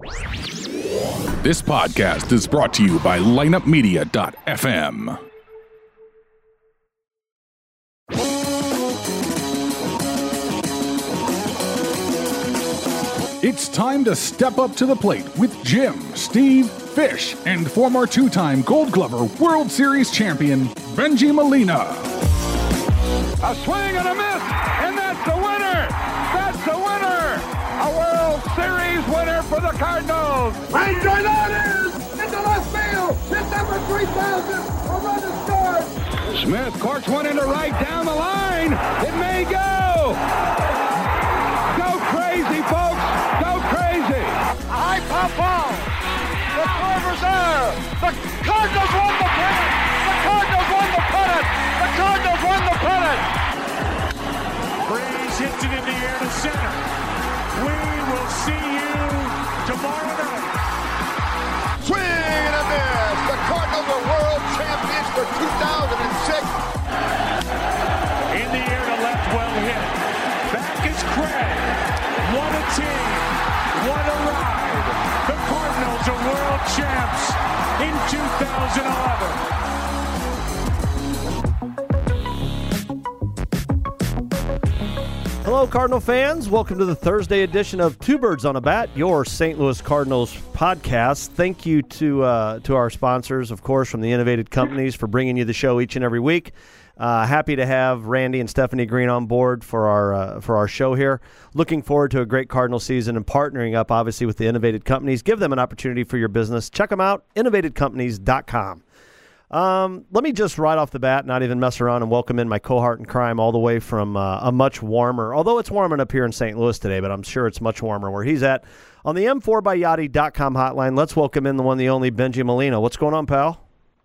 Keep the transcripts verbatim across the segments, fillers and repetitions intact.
This podcast is brought to you by lineup media dot f m. It's time to step up to the plate with Jim, Steve, Fish, and former two-time Gold Glover World Series champion, Bengie Molina. A swing and a miss, and that's the winner! That's the winner! A World Series winner for the Cardinals! Right drive out is into left field! Hit number three thousand! A run is scored! Smith corks one into right down the line! It may go! Go crazy, folks! Go crazy! A high pop ball! The Corvers are! The Cardinals won the pennant! The Cardinals won the pennant! The Cardinals won the pennant! Breeze hits it in the air to center. We will see you tomorrow night. Swing and a miss! The Cardinals are world champions for two thousand six. In the air to left, well hit. Back is Craig. What a team. What a ride. The Cardinals are world champs in two thousand eleven. Hello, Cardinal fans. Welcome to the Thursday edition of Two Birds on a Bat, your Saint Louis Cardinals podcast. Thank you to uh, to our sponsors, of course, from the Innovated Companies for bringing you the show each and every week. Uh, happy to have Randy and Stephanie Green on board for our uh, for our show here. Looking forward to a great Cardinal season and partnering up, obviously, with the Innovated Companies. Give them an opportunity for your business. Check them out, innovated companies dot com. Um, let me just right off the bat, not even mess around, and welcome in my cohort in crime all the way from uh, a much warmer, although it's warming up here in Saint Louis today, but I'm sure it's much warmer where he's at. On the M four by Yachty dot com hotline, let's welcome in the one, the only, Bengie Molina. What's going on, pal?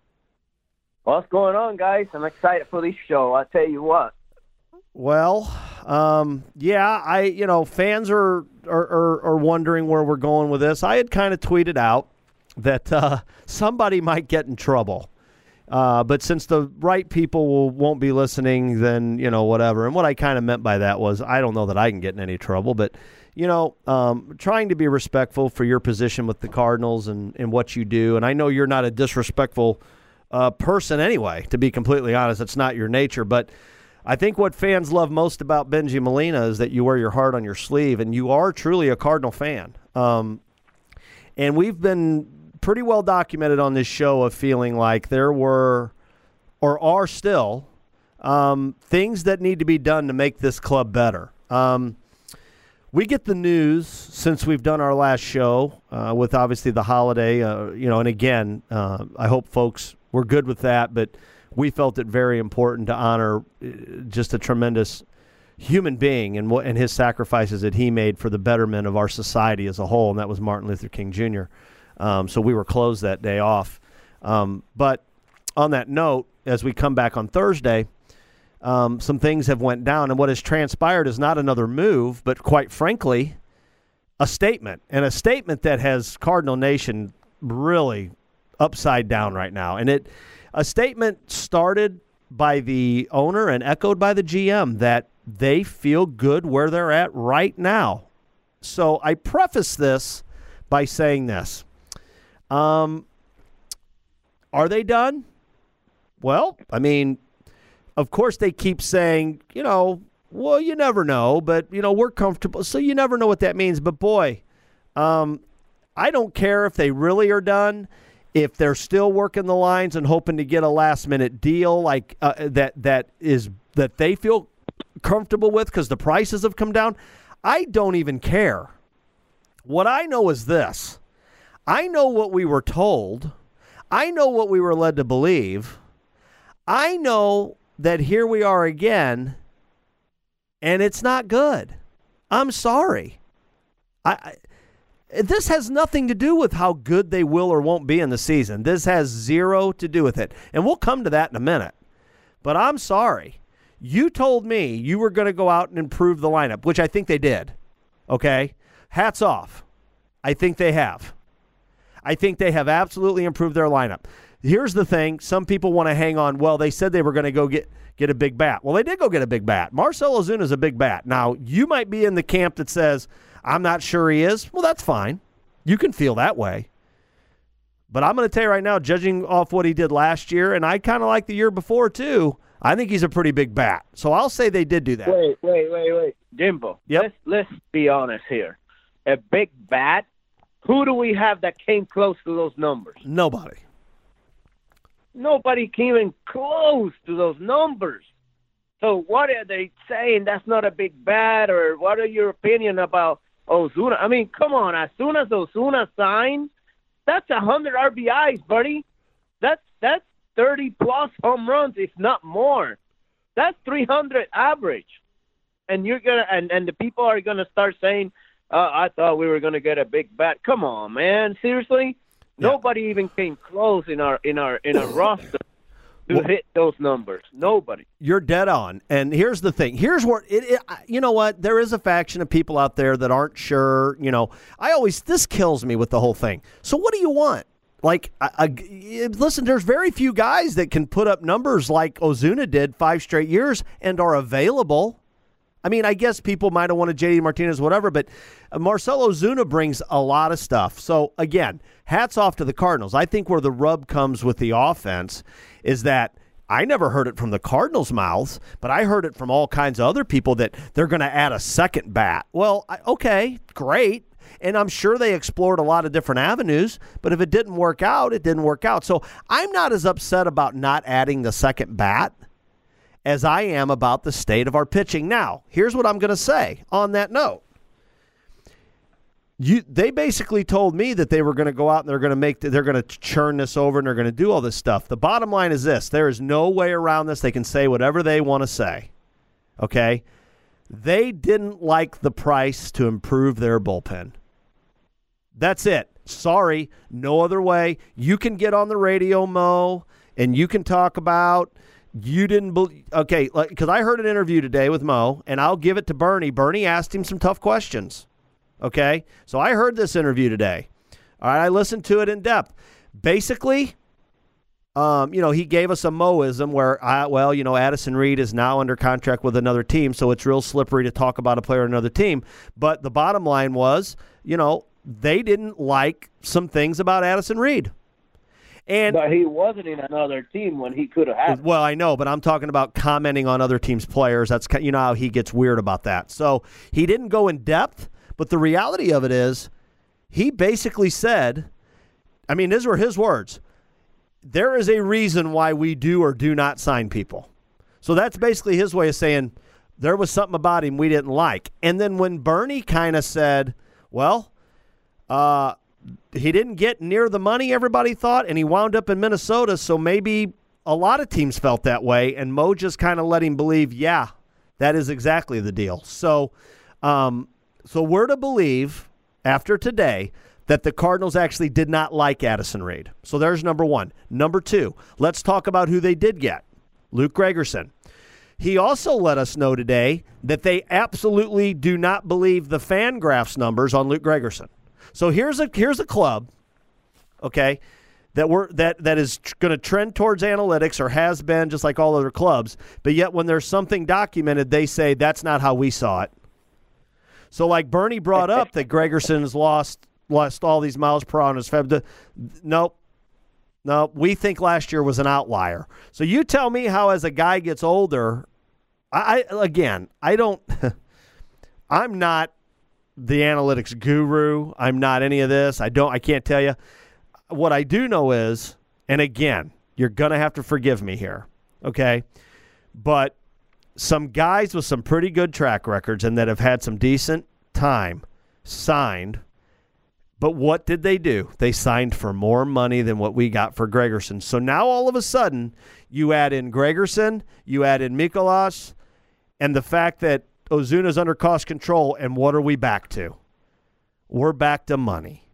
What's going on, guys? I'm excited for this show. I'll tell you what. Well, um, yeah, I, you know, fans are, are, are, are wondering where we're going with this. I had kind of tweeted out that uh, somebody might get in trouble. Uh, but since the right people will, won't be listening, then, you know, whatever. And what I kind of meant by that was I don't know that I can get in any trouble. But, you know, um, trying to be respectful for your position with the Cardinals and, and what you do. And I know you're not a disrespectful uh, person anyway, to be completely honest. It's not your nature. But I think what fans love most about Bengie Molina is that you wear your heart on your sleeve. And you are truly a Cardinal fan. Um, and we've been pretty well documented on this show of feeling like there were or are still um, things that need to be done to make this club better. Um, we get the news since we've done our last show uh, with obviously the holiday, uh, you know, and again, uh, I hope folks were good with that, but we felt it very important to honor just a tremendous human being and what and his sacrifices that he made for the betterment of our society as a whole, and that was Martin Luther King Junior Um, so we were closed that day off. Um, but on that note, as we come back on Thursday, um, some things have went down. And what has transpired is not another move, but quite frankly, a statement. And a statement that has Cardinal Nation really upside down right now. And it a statement started by the owner and echoed by the G M that they feel good where they're at right now. So I preface this by saying this. Um, are they done? Well, I mean, of course they keep saying, you know, well, you never know, but, you know, we're comfortable. So you never know what that means. But, boy, um, I don't care if they really are done, if they're still working the lines and hoping to get a last-minute deal like uh, that that is that they feel comfortable with because the prices have come down. I don't even care. What I know is this. I know what we were told. I know what we were led to believe. I know that here we are again, and it's not good. I'm sorry. I, I this has nothing to do with how good they will or won't be in the season. This has zero to do with it, and we'll come to that in a minute. But I'm sorry. You told me you were going to go out and improve the lineup, which I think they did. Okay? Hats off. I think they have. I think they have absolutely improved their lineup. Here's the thing. Some people want to hang on. Well, they said they were going to go get, get a big bat. Well, they did go get a big bat. Marcell Ozuna is a big bat. Now, you might be in the camp that says, I'm not sure he is. Well, that's fine. You can feel that way. But I'm going to tell you right now, judging off what he did last year, and I kind of like the year before too, I think he's a pretty big bat. So I'll say they did do that. Wait, wait, wait, wait. Jimbo, Yep. let's, let's be honest here. A big bat, who do we have that came close to those numbers? Nobody. Nobody came even close to those numbers. So what are they saying? That's not a big bat, or what are your opinion about Ozuna? I mean, come on. As soon as Ozuna signed, that's one hundred R B Is, buddy. That's that's thirty-plus home runs, if not more. That's three hundred average. And you're gonna and, and the people are going to start saying, uh, I thought we were going to get a big bat. Come on, man. Seriously? Yeah. Nobody even came close in our in our in our roster to well, hit those numbers. Nobody. You're dead on. And here's the thing. Here's where it, it. You know what? There is a faction of people out there that aren't sure. You know, I always this kills me with the whole thing. So what do you want? Like, I, I, listen. There's very few guys that can put up numbers like Ozuna did five straight years and are available. I mean, I guess people might have wanted J D Martinez, whatever, but Marcell Ozuna brings a lot of stuff. So, again, hats off to the Cardinals. I think where the rub comes with the offense is that I never heard it from the Cardinals' mouths, but I heard it from all kinds of other people that they're going to add a second bat. Well, I, okay, great. And I'm sure they explored a lot of different avenues, but if it didn't work out, it didn't work out. So I'm not as upset about not adding the second bat as I am about the state of our pitching. Now, here's what I'm going to say on that note. You, they basically told me that they were going to go out and they're going to make, they're going to churn this over and they're going to do all this stuff. The bottom line is this: there is no way around this. They can say whatever they want to say. Okay, they didn't like the price to improve their bullpen. That's it. Sorry, no other way. You can get on the radio, Mo, and you can talk about. You didn't believe, okay, because I heard an interview today with Mo, and I'll give it to Bernie. Bernie asked him some tough questions, okay? So I heard this interview today. All right, I listened to it in depth. Basically, um, you know, he gave us a Moism where, I, well, you know, Addison Reed is now under contract with another team, so it's real slippery to talk about a player on another team. But the bottom line was, you know, they didn't like some things about Addison Reed. And, but he wasn't in another team when he could have had. Well, I know, but I'm talking about commenting on other teams' players. That's, you know how he gets weird about that. So he didn't go in depth, but the reality of it is he basically said, I mean, these were his words, there is a reason why we do or do not sign people. So that's basically his way of saying there was something about him we didn't like. And then when Bernie kind of said, well, uh, he didn't get near the money everybody thought, and he wound up in Minnesota, so maybe a lot of teams felt that way, and Mo just kind of let him believe, yeah, that is exactly the deal. So um, so we're to believe, after today, that the Cardinals actually did not like Addison Reed. So there's number one. Number two, let's talk about who they did get, Luke Gregerson. He also let us know today that they absolutely do not believe the Fangraphs numbers on Luke Gregerson. So here's a here's a club, okay, that we're that that is tr- going to trend towards analytics or has been, just like all other clubs. But yet, when there's something documented, they say that's not how we saw it. So, like Bernie brought up that Gregerson's lost lost all these miles per hour on his Feb. Nope, nope. We think last year was an outlier. So you tell me how, as a guy gets older, I, I again, I don't. I'm not the analytics guru. I'm not any of this. I don't, I can't tell you. What I do know is, and again, you're going to have to forgive me here, okay? But some guys with some pretty good track records and that have had some decent time signed, but what did they do? They signed for more money than what we got for Gregerson. So now all of a sudden, you add in Gregerson, you add in Mikolas, and the fact that Ozuna's under cost control, and what are we back to? We're back to money.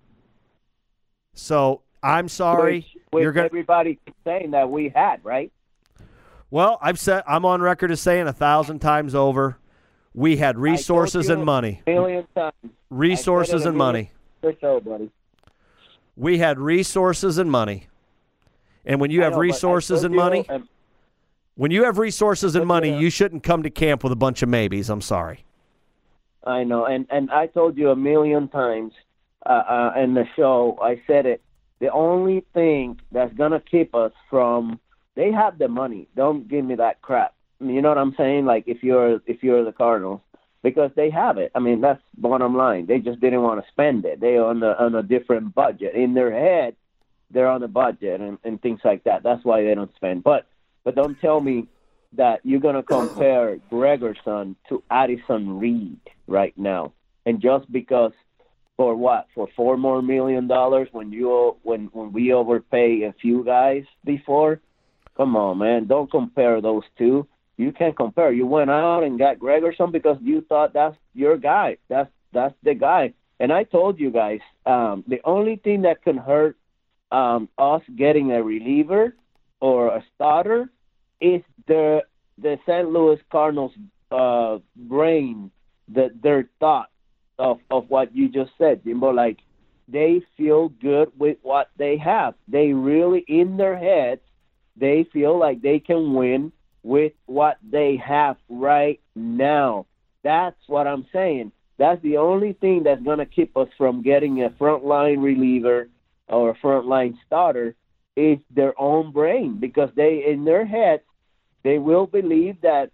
So I'm sorry. Which, which you're gonna, everybody saying that we had, right? Well, I've said I'm on record as saying a thousand times over, we had resources and money. A million times. Resources and money. For sure, buddy. We had resources and money. And when you have know, resources and money, and, when you have resources and money, yeah. you shouldn't come to camp with a bunch of maybes. I'm sorry. I know, and and I told you a million times. uh, uh, in the show, I said it. The only thing that's gonna keep us from they have the money. Don't give me that crap. You know what I'm saying? Like if you're if you're the Cardinals, because they have it. I mean, that's bottom line. They just didn't want to spend it. They're on the on a different budget. In their head, they're on a budget and, and things like that. That's why they don't spend. But but don't tell me that you're gonna compare Gregerson to Addison Reed right now, and just because for what for four more million dollars when you when when we overpay a few guys before. Come on, man. Don't compare those two. You can't compare. You went out and got Gregerson because you thought that's your guy. That's that's the guy. And I told you guys, um, the only thing that can hurt um, us getting a reliever or a starter is the the Saint Louis Cardinals' uh, brain, the, their thought of, of what you just said, Jimbo. Like, they feel good with what they have. They really, in their heads, they feel like they can win with what they have right now. That's what I'm saying. That's the only thing that's going to keep us from getting a frontline reliever or a frontline starter is their own brain, because they, in their heads, they will believe that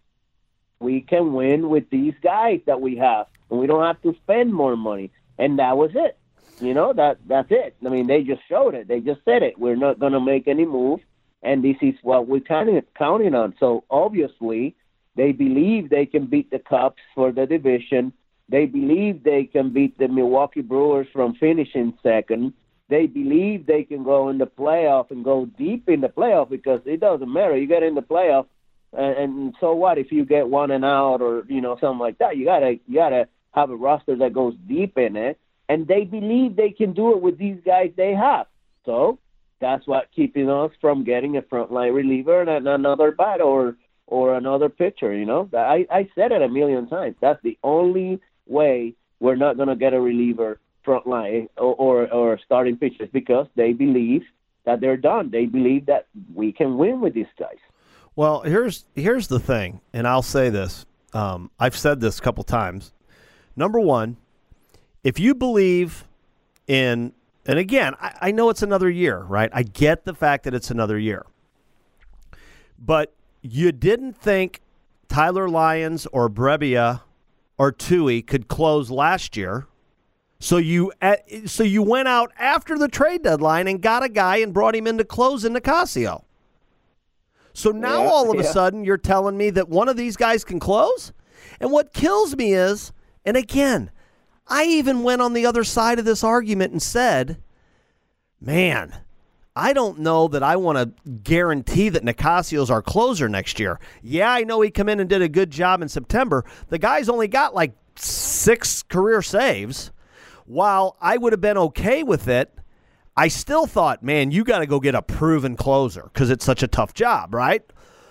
we can win with these guys that we have, and we don't have to spend more money. And that was it. You know, that that's it. I mean, they just showed it. They just said it. We're not going to make any move. And this is what we're kind of counting on. So, obviously, they believe they can beat the Cubs for the division. They believe they can beat the Milwaukee Brewers from finishing second. They believe they can go in the playoff and go deep in the playoff, because it doesn't matter. You get in the playoff, and, and so what if you get one and out or, you know, something like that? You gotta you gotta have a roster that goes deep in it. And they believe they can do it with these guys they have. So that's what keeping us from getting a frontline reliever and another bat or or another pitcher, you know. I, I said it a million times. That's the only way we're not going to get a reliever frontline or, or, or starting pitchers, because they believe that they're done. They believe that we can win with these guys. Well, here's here's the thing, and I'll say this. Um, I've said this a couple times. Number one, if you believe in – and again, I, I know it's another year, right? I get the fact that it's another year. But you didn't think Tyler Lyons or Brebbia or Tui could close last year. So you so you went out after the trade deadline and got a guy and brought him in to close in Nicasio. So now yeah, all of yeah. a sudden you're telling me that one of these guys can close? And what kills me is, and again, I even went on the other side of this argument and said, man, I don't know that I want to guarantee that Nicasio's our closer next year. Yeah, I know he come in and did a good job in September. The guy's only got like six career saves. While I would have been okay with it, I still thought, man, you got to go get a proven closer because it's such a tough job, right?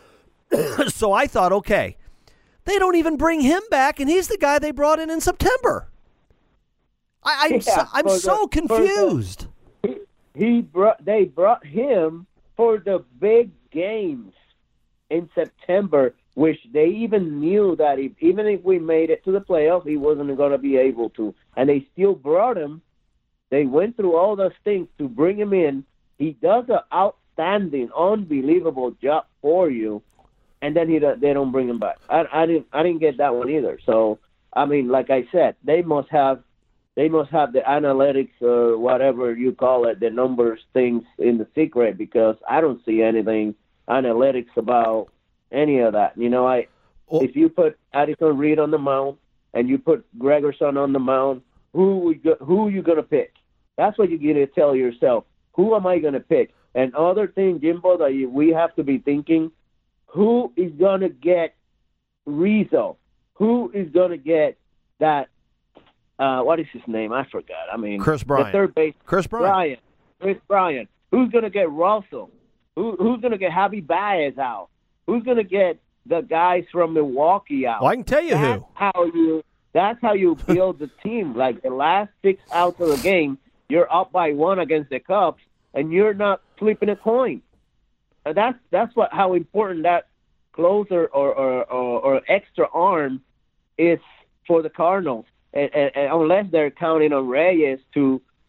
So I thought, okay, they don't even bring him back, and he's the guy they brought in in September. I, I'm, Yeah, so, I'm for so the- for the- confused. He, he brought. They brought him for the big games in September, which they even knew that if, even if we made it to the playoffs, he wasn't going to be able to. And they still brought him. They went through all those things to bring him in. He does an outstanding, unbelievable job for you, and then he they don't bring him back. I, I didn't I didn't get that one either. So I mean, like I said, they must have they must have the analytics or whatever you call it, the numbers things in the secret, because I don't see anything analytics about any of that. You know, I Oh. if you put Addison Reed on the mound and you put Gregerson on the mound, who we go, who you gonna pick? That's what you got to tell yourself. Who am I gonna pick? And other thing, Jimbo, that you, we have to be thinking: who is gonna get Rizzo? Who is gonna get that? Uh, what is his name? I forgot. I mean, Chris Bryant. the third base. Chris Bryant. Bryant. Chris Bryant. Who's gonna get Russell? Who, who's gonna get Javi Baez out? Who's gonna get the guys from Milwaukee out? Well, I can tell you that's who. How you? That's how you build the team. Like the last six outs of the game, you're up by one against the Cubs, and you're not flipping a coin. And that's that's what how important that closer or or, or, or extra arm is for the Cardinals. And, and, and unless they're counting on Reyes to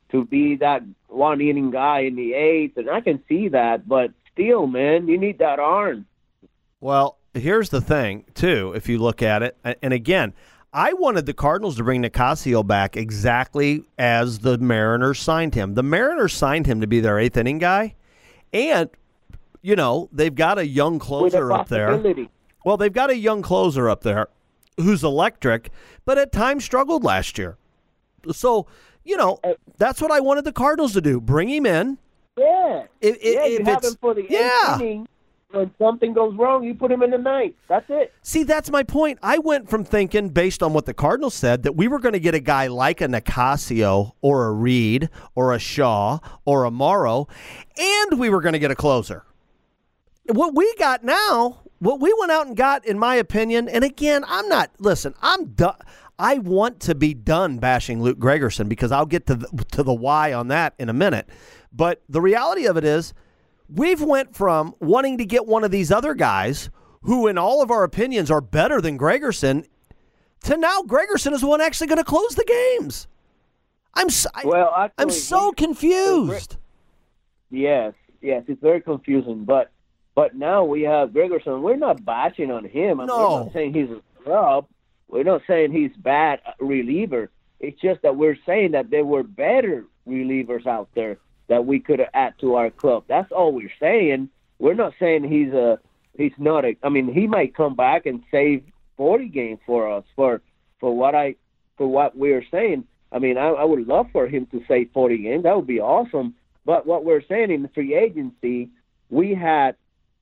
to be that one inning guy in the eighth, and I can see that. But still, man, you need that arm. Well, here's the thing, too, if you look at it. And again, I wanted the Cardinals to bring Nicasio back exactly as the Mariners signed him. The Mariners signed him to be their eighth inning guy. And, you know, they've got a young closer up there. Well, they've got a young closer up there who's electric, but at times struggled last year. So, you know, that's what I wanted the Cardinals to do. Bring him in. Yeah. If, yeah, if you have him for the eighth yeah. inning. When something goes wrong, you put him in the ninth. That's it. See, that's my point. I went from thinking, based on what the Cardinals said, that we were going to get a guy like a Nicasio or a Reed or a Shaw or a Morrow, and we were going to get a closer. What we got now, what we went out and got, in my opinion, and again, I'm not, listen, I'm done. I want to be done bashing Luke Gregerson because I'll get to the, to the why on that in a minute. But the reality of it is, we've went from wanting to get one of these other guys who, in all of our opinions, are better than Gregerson, to now Gregerson is the one actually going to close the games. I'm so, well, actually, I'm so confused. Yes, yes, it's very confusing. But but now we have Gregerson. We're not bashing on him. I mean, No. We're not saying he's a scrub. We're not saying he's bad reliever. It's just that we're saying that there were better relievers out there that we could add to our club. That's all we're saying. We're not saying he's a he's not a. I mean, he might come back and save forty games for us for for what I for what we're saying. I mean, I, I would love for him to save forty games. That would be awesome. But what we're saying in the free agency, we had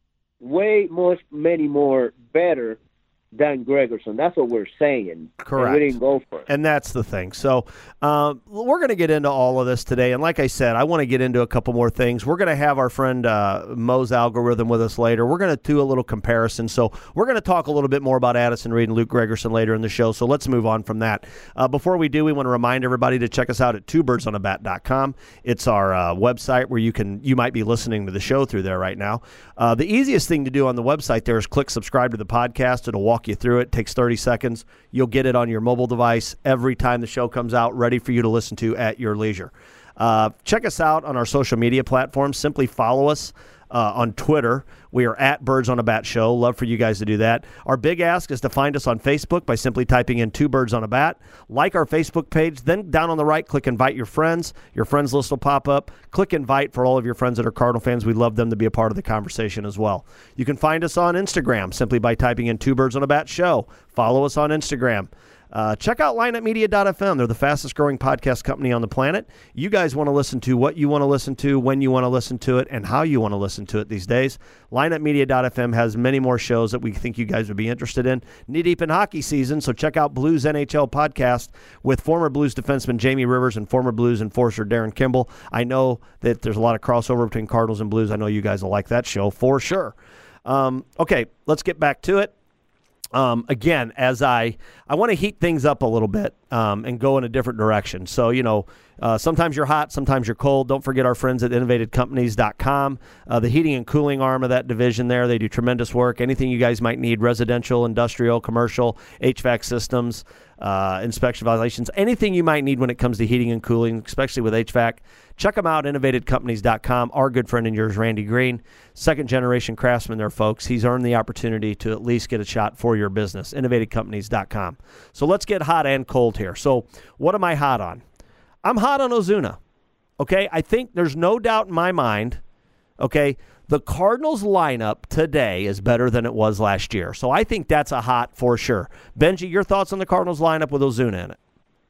way much many more better than Gregerson. That's what we're saying. Correct. And we didn't go for it. And that's the thing. So um, we're going to get into all of this today. And like I said, I want to get into a couple more things. We're going to have our friend uh, Mo's algorithm with us later. We're going to do a little comparison. So we're going to talk a little bit more about Addison Reed and Luke Gregerson later in the show. So let's move on from that. Uh, before we do, we want to remind everybody to check us out at two birds on a bat dot com. It's our uh, website where you can you might be listening to the show through there right now. Uh, the easiest thing to do on the website there is click subscribe to the podcast. It'll walk you through it. It takes thirty seconds. You'll get it on your mobile device every time the show comes out, ready for you to listen to at your leisure. Uh, check us out on our social media platforms. Simply follow us uh, on Twitter. We are at Birds on a Bat Show. Love for you guys to do that. Our big ask is to find us on Facebook by simply typing in Two Birds on a Bat. Like our Facebook page. Then down on the right, click Invite Your Friends. Your friends list will pop up. Click Invite for all of your friends that are Cardinal fans. We'd love them to be a part of the conversation as well. You can find us on Instagram simply by typing in Two Birds on a Bat Show. Follow us on Instagram. Uh, check out line up media dot f m. They're the fastest growing podcast company on the planet. You guys want to listen to what you want to listen to, when you want to listen to it, and how you want to listen to it these days. line up media dot f m has many more shows that we think you guys would be interested in. Knee deep in hockey season, so check out Blues N H L podcast with former Blues defenseman Jamie Rivers and former Blues enforcer Darren Kimball. I know that there's a lot of crossover between Cardinals and Blues. I know you guys will like that show for sure. Um, okay, let's get back to it. Um, again, as I, I want to heat things up a little bit um, and go in a different direction. So, you know, uh, sometimes you're hot, sometimes you're cold. Don't forget our friends at innovative companies dot com, uh, the heating and cooling arm of that division there. They do tremendous work. Anything you guys might need, residential, industrial, commercial, H V A C systems, uh, inspection violations, anything you might need when it comes to heating and cooling, especially with H V A C. Check them out, innovative companies dot com. Our good friend and yours, Randy Green, second-generation craftsman there, folks. He's earned the opportunity to at least get a shot for your business, innovative companies dot com. So let's get hot and cold here. So what am I hot on? I'm hot on Ozuna, okay? I think there's no doubt in my mind, okay, the Cardinals lineup today is better than it was last year. So I think that's a hot for sure. Benji, your thoughts on the Cardinals lineup with Ozuna in it?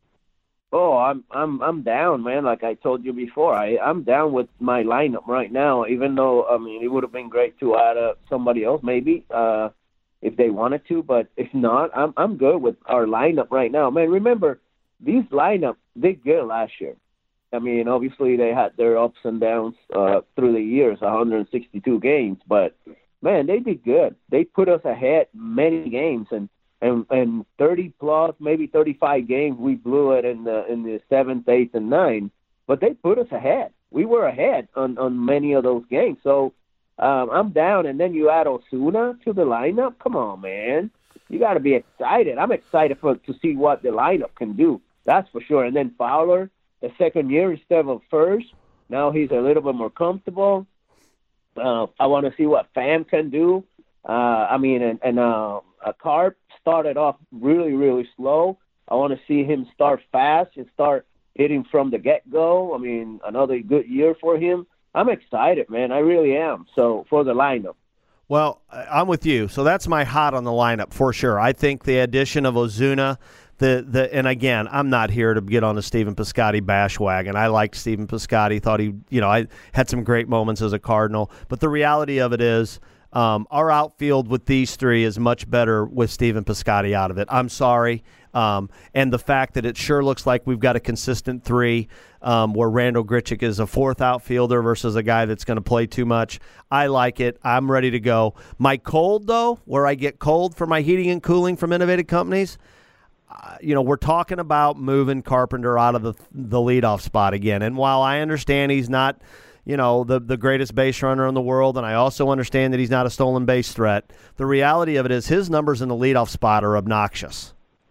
Oh, I'm I'm I'm down, man. Like I told you before, I I'm down with my lineup right now. Even though I mean it would have been great to add uh, somebody else, maybe uh, if they wanted to. But if not, I'm I'm good with our lineup right now, man. Remember, these lineup did good last year. I mean, obviously they had their ups and downs uh, through the years, one hundred sixty-two games, but man, they did good. They put us ahead many games, and. And and thirty plus, maybe thirty-five games, we blew it in the in the seventh, eighth, and ninth. But they put us ahead. We were ahead on, on many of those games. So um, I'm down. And then you add Ozuna to the lineup. Come on, man. You got to be excited. I'm excited for to see what the lineup can do. That's for sure. And then Fowler, the second year instead of first. Now he's a little bit more comfortable. Uh, I want to see what Pham can do. Uh, I mean, and, and uh, a Carp started off really, really slow. I want to see him start fast and start hitting from the get-go. I mean, another good year for him. I'm excited, man. I really am. So for the lineup. Well, I'm with you. So that's my hot on the lineup for sure. I think the addition of Ozuna, the the and again, I'm not here to get on the Stephen Piscotty bash wagon. I liked Stephen Piscotty. Thought he, you know, I had some great moments as a Cardinal. But the reality of it is, um, our outfield with these three is much better with Stephen Piscotty out of it. I'm sorry. Um, and the fact that it sure looks like we've got a consistent three um, where Randal Grichuk is a fourth outfielder versus a guy that's going to play too much. I like it. I'm ready to go. My cold, though, where I get cold for my heating and cooling from Innovative Companies, uh, you know, we're talking about moving Carpenter out of the, the leadoff spot again. And while I understand he's not, you know, the, the greatest base runner in the world, and I also understand that he's not a stolen base threat, the reality of it is his numbers in the leadoff spot are obnoxious.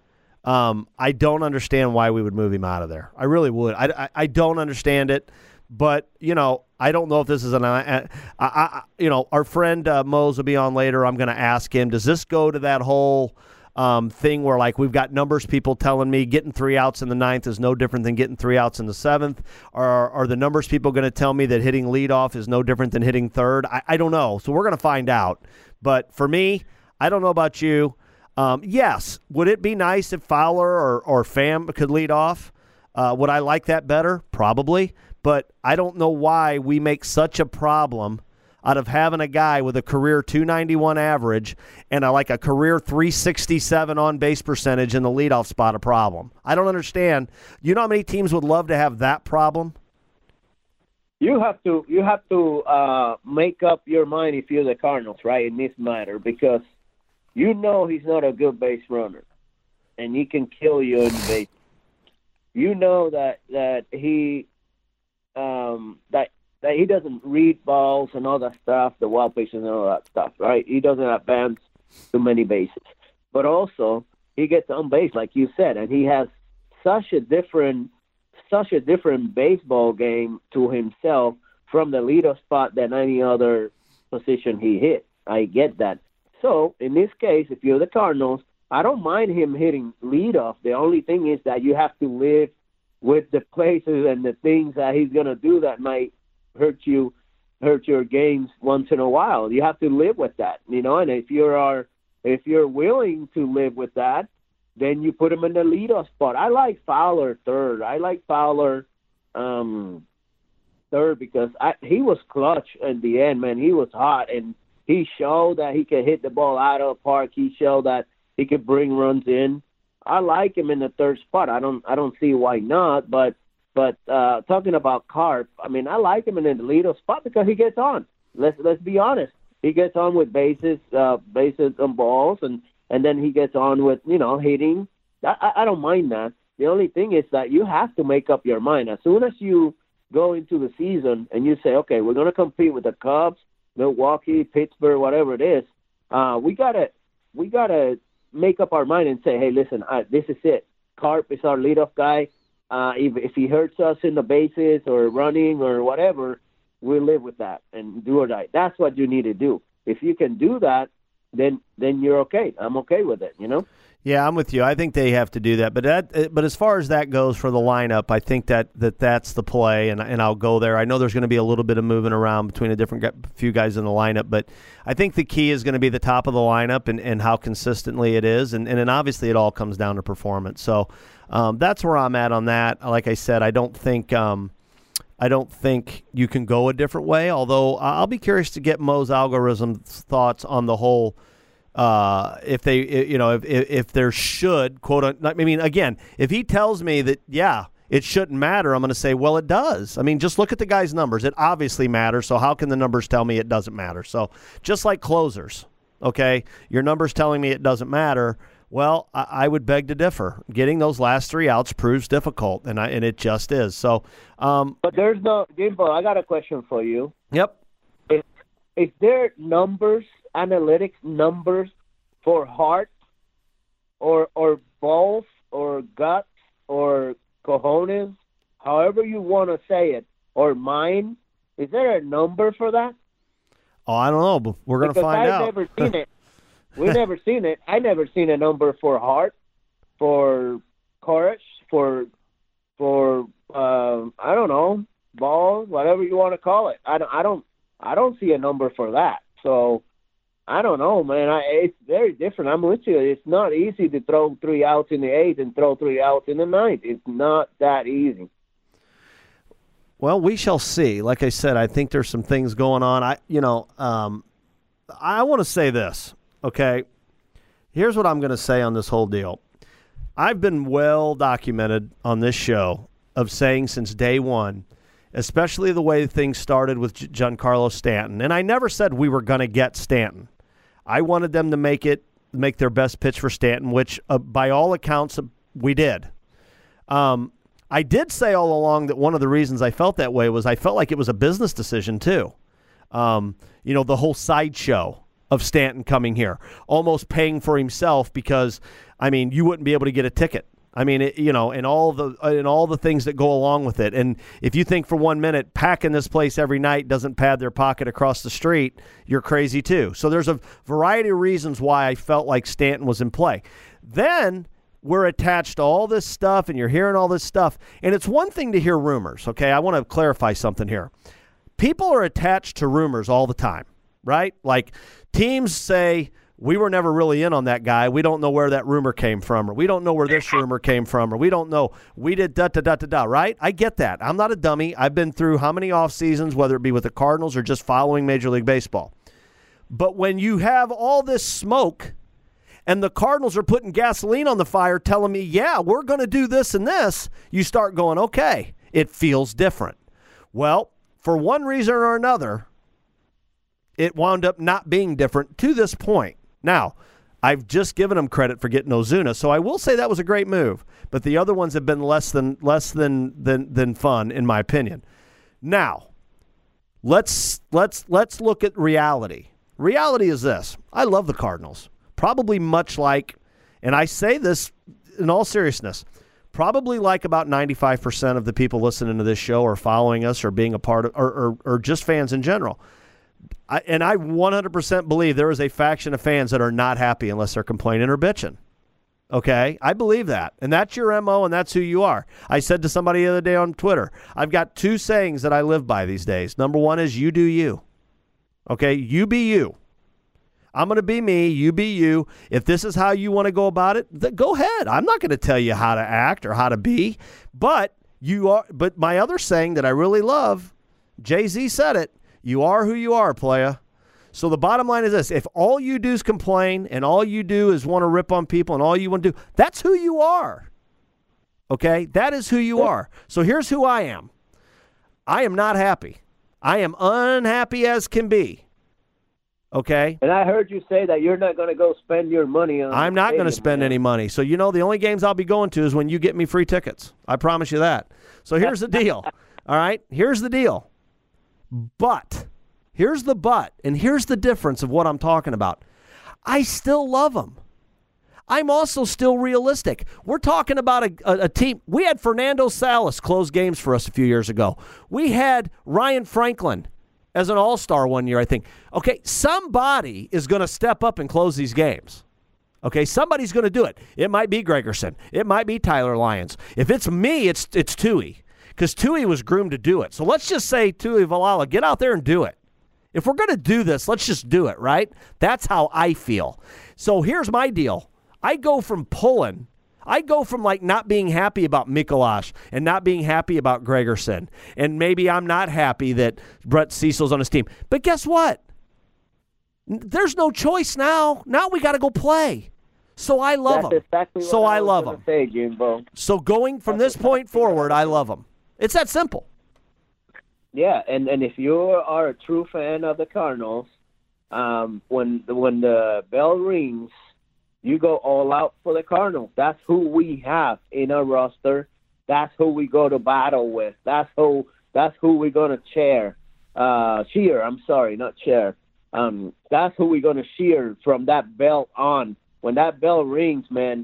Um, I don't understand why we would move him out of there. I really would. I, I, I don't understand it, but, you know, I don't know if this is an, uh, I, I, you know, our friend uh, Mose will be on later. I'm going to ask him, does this go to that whole um, thing where, like, we've got numbers people telling me getting three outs in the ninth is no different than getting three outs in the seventh? Or are the numbers people going to tell me that hitting leadoff is no different than hitting third? I, I don't know. So we're going to find out. But for me, I don't know about you. Um, yes, would it be nice if Fowler or, or Pham could lead off? Uh, would I like that better? Probably. But I don't know why we make such a problem out of having a guy with a career two ninety-one average and a, like a career three sixty-seven on-base percentage in the leadoff spot a problem. I don't understand. You know how many teams would love to have that problem? You have to you have to uh, make up your mind if you're the Cardinals, right, in this matter, because you know he's not a good base runner, and he can kill you in base. You know that that he um, that that he doesn't read balls and all that stuff, the wild pitches and all that stuff, right? He doesn't advance too many bases, but also he gets on base, like you said, and he has such a different such a different baseball game to himself from the leadoff spot than any other position he hit. I get that. So, in this case, if you're the Cardinals, I don't mind him hitting leadoff. The only thing is that you have to live with the places and the things that he's going to do that might hurt you, hurt your games once in a while. You have to live with that, you know. And if you are, if you're willing to live with that, then you put him in the leadoff spot. I like Fowler third. I like Fowler um, third because I, he was clutch in the end, man. He was hot and he showed that he could hit the ball out of the park. He showed that he could bring runs in. I like him in the third spot. I don't I don't see why not. But but uh, talking about Carp, I mean, I like him in the leadoff spot because he gets on. Let's let's be honest. He gets on with bases, uh, bases and balls, and, and then he gets on with, you know, hitting. I, I don't mind that. The only thing is that you have to make up your mind. As soon as you go into the season and you say, okay, we're going to compete with the Cubs, Milwaukee, Pittsburgh, whatever it is, uh, we gotta we gotta make up our mind and say, hey, listen, uh, this is it. Carp is our leadoff guy. Uh, if if he hurts us in the bases or running or whatever, we'll live with that and do or die. That's what you need to do. If you can do that, then then you're okay. I'm okay with it. You know. Yeah, I'm with you. I think they have to do that. But that, but as far as that goes for the lineup, I think that, that that's the play, and and I'll go there. I know there's going to be a little bit of moving around between a different few guys in the lineup, but I think the key is going to be the top of the lineup and, and how consistently it is, and, and then obviously it all comes down to performance. So um, that's where I'm at on that. Like I said, I don't think um, I don't think you can go a different way, although I'll be curious to get Mo's algorithm thoughts on the whole. Uh, if they, you know, if if there should, quote, I mean, again, if he tells me that, yeah, it shouldn't matter, I'm going to say, well, it does. I mean, just look at the guy's numbers. It obviously matters, so how can the numbers tell me it doesn't matter? So just like closers, okay, your numbers telling me it doesn't matter, well, I, I would beg to differ. Getting those last three outs proves difficult, and I, and it just is. So, um, But there's no, Jimbo, I got a question for you. Yep. If, if there numbers, analytics numbers for heart or or balls or guts or cojones, however you want to say it, or mine. Is there a number for that? Oh, I don't know, but we're going to find I've out. I've never seen it. We've never seen it. I never seen a number for heart, for courage, for for um, I don't know, balls, whatever you want to call it. I don't I don't I don't see a number for that. So I don't know, man. I, it's very different. I'm with you. It's not easy to throw three outs in the eighth and throw three outs in the ninth. It's not that easy. Well, we shall see. Like I said, I think there's some things going on. I, you know, um, I want to say this, okay? Here's what I'm going to say on this whole deal. I've been well documented on this show of saying since day one, especially the way things started with Giancarlo Stanton, and I never said we were going to get Stanton. I wanted them to make it, make their best pitch for Stanton, which uh, by all accounts we did. Um, I did say all along that one of the reasons I felt that way was I felt like it was a business decision too. Um, you know, the whole sideshow of Stanton coming here, almost paying for himself because, I mean, you wouldn't be able to get a ticket. I mean, it, you know, and all the and all the things that go along with it. And if you think for one minute packing this place every night doesn't pad their pocket across the street, you're crazy too. So there's a variety of reasons why I felt like Stanton was in play. Then we're attached to all this stuff, and you're hearing all this stuff. And it's one thing to hear rumors, okay? I want to clarify something here. People are attached to rumors all the time, right? Like teams say, we were never really in on that guy. We don't know where that rumor came from, or we don't know where this rumor came from, or we don't know. We did da-da-da-da-da, right? I get that. I'm not a dummy. I've been through how many off seasons, whether it be with the Cardinals or just following Major League Baseball. But when you have all this smoke and the Cardinals are putting gasoline on the fire telling me, yeah, we're going to do this and this, you start going, okay, it feels different. Well, for one reason or another, it wound up not being different to this point. Now, I've just given them credit for getting Ozuna, so I will say that was a great move. But the other ones have been less than less than than, than fun, in my opinion. Now, let's let's let's look at reality. Reality is this: I love the Cardinals, probably much like, and I say this in all seriousness, probably like about ninety-five percent of the people listening to this show or following us or being a part of, or or, or just fans in general. I, and I one hundred percent believe there is a faction of fans that are not happy unless they're complaining or bitching. Okay? I believe that. And that's your M O, and that's who you are. I said to somebody the other day on Twitter, I've got two sayings that I live by these days. Number one is you do you. Okay? You be you. I'm going to be me. You be you. If this is how you want to go about it, then go ahead. I'm not going to tell you how to act or how to be. But you are. But my other saying that I really love, Jay-Z said it, you are who you are, playa. So the bottom line is this. If all you do is complain and all you do is want to rip on people and all you want to do, that's who you are. Okay? That is who you are. So here's who I am. I am not happy. I am unhappy as can be. Okay? And I heard you say that you're not going to go spend your money on I'm not going to spend man. any money. So you know the only games I'll be going to is when you get me free tickets. I promise you that. So here's the deal. All right? Here's the deal. But, here's the but, and here's the difference of what I'm talking about. I still love them. I'm also still realistic. We're talking about a, a, a team. We had Fernando Salas close games for us a few years ago. We had Ryan Franklin as an all-star one year, I think. Okay, somebody is going to step up and close these games. Okay, somebody's going to do it. It might be Gregerson. It might be Tyler Lyons. If it's me, it's it's Tui. Because Tui was groomed to do it. So let's just say, Tui Valala, get out there and do it. If we're going to do this, let's just do it, right? That's how I feel. So here's my deal. I go from pulling. I go from like not being happy about Mikolas and not being happy about Gregerson. And maybe I'm not happy that Brett Cecil's on his team. But guess what? There's no choice now. Now we got to go play. So I love That's them. Exactly so what I, I was love gonna them. Say, Jimbo. So going from That's this point exactly forward, I love them. It's that simple. Yeah, and, and if you are a true fan of the Cardinals, um, when the, when the bell rings, you go all out for the Cardinals. That's who we have in our roster. That's who we go to battle with. That's who that's who we're gonna cheer. Uh, cheer. I'm sorry, not cheer. Um, that's who we're gonna cheer from that bell on. When that bell rings, man,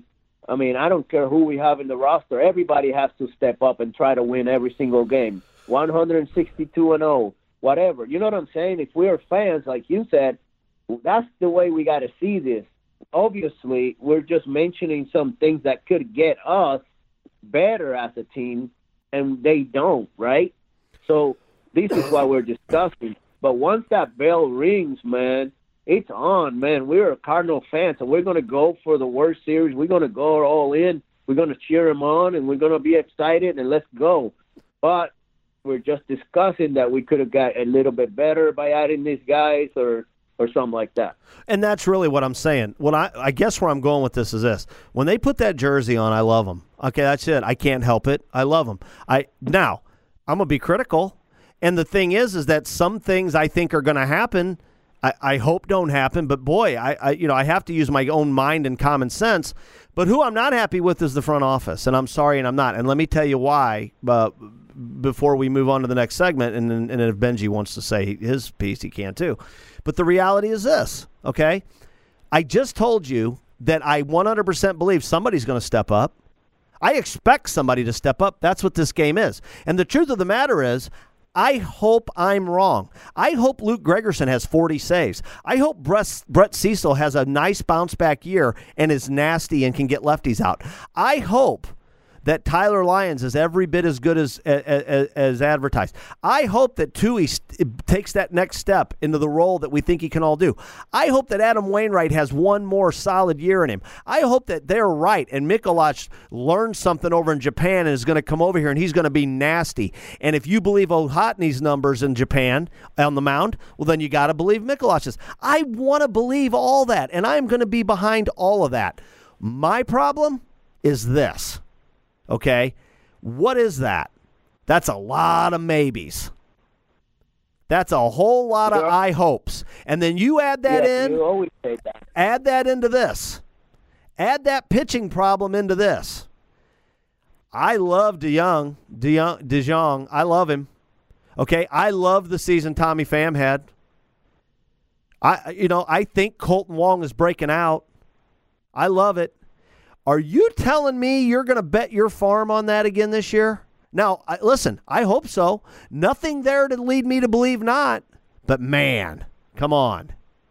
I mean, I don't care who we have in the roster. Everybody has to step up and try to win every single game. one sixty-two and oh, whatever. You know what I'm saying? If we're fans, like you said, that's the way we got to see this. Obviously, we're just mentioning some things that could get us better as a team, and they don't, right? So this is what we're discussing. But once that bell rings, man, it's on, man. We're a Cardinal fans, and we're going to go for the World Series. We're going to go all in. We're going to cheer them on, and we're going to be excited, and let's go. But we're just discussing that we could have got a little bit better by adding these guys or or something like that. And that's really what I'm saying. What I, I guess where I'm going with this is this. When they put that jersey on, I love them. Okay, that's it. I can't help it. I love them. I, now, I'm going to be critical. And the thing is, is that some things I think are going to happen, I, I hope don't happen. But, boy, I, I you know I have to use my own mind and common sense. But who I'm not happy with is the front office. And I'm sorry, and I'm not. And let me tell you why uh, before we move on to the next segment. And, and if Benji wants to say his piece, he can too. But the reality is this, okay? I just told you that I one hundred percent believe somebody's going to step up. I expect somebody to step up. That's what this game is. And the truth of the matter is, I hope I'm wrong. I hope Luke Gregerson has forty saves. I hope Brett, Brett Cecil has a nice bounce-back year and is nasty and can get lefties out. I hope that Tyler Lyons is every bit as good as as, as advertised. I hope that Tui st- takes that next step into the role that we think he can all do. I hope that Adam Wainwright has one more solid year in him. I hope that they're right and Mikuláš learned something over in Japan and is going to come over here and he's going to be nasty. And if you believe Ohtani's numbers in Japan on the mound, well, then you got to believe Mikuláš's. I want to believe all that, and I'm going to be behind all of that. My problem is this. Okay, what is that? That's a lot of maybes. That's a whole lot of I hopes. And then you add that yeah, in. You always say that. Add that into this. Add that pitching problem into this. I love DeJong. DeJong, DeJong. I love him. Okay, I love the season Tommy Pham had. I, you know, I think Colton Wong is breaking out. I love it. Are you telling me you're going to bet your farm on that again this year? Now, I, listen, I hope so. Nothing there to lead me to believe not. But, man, come on.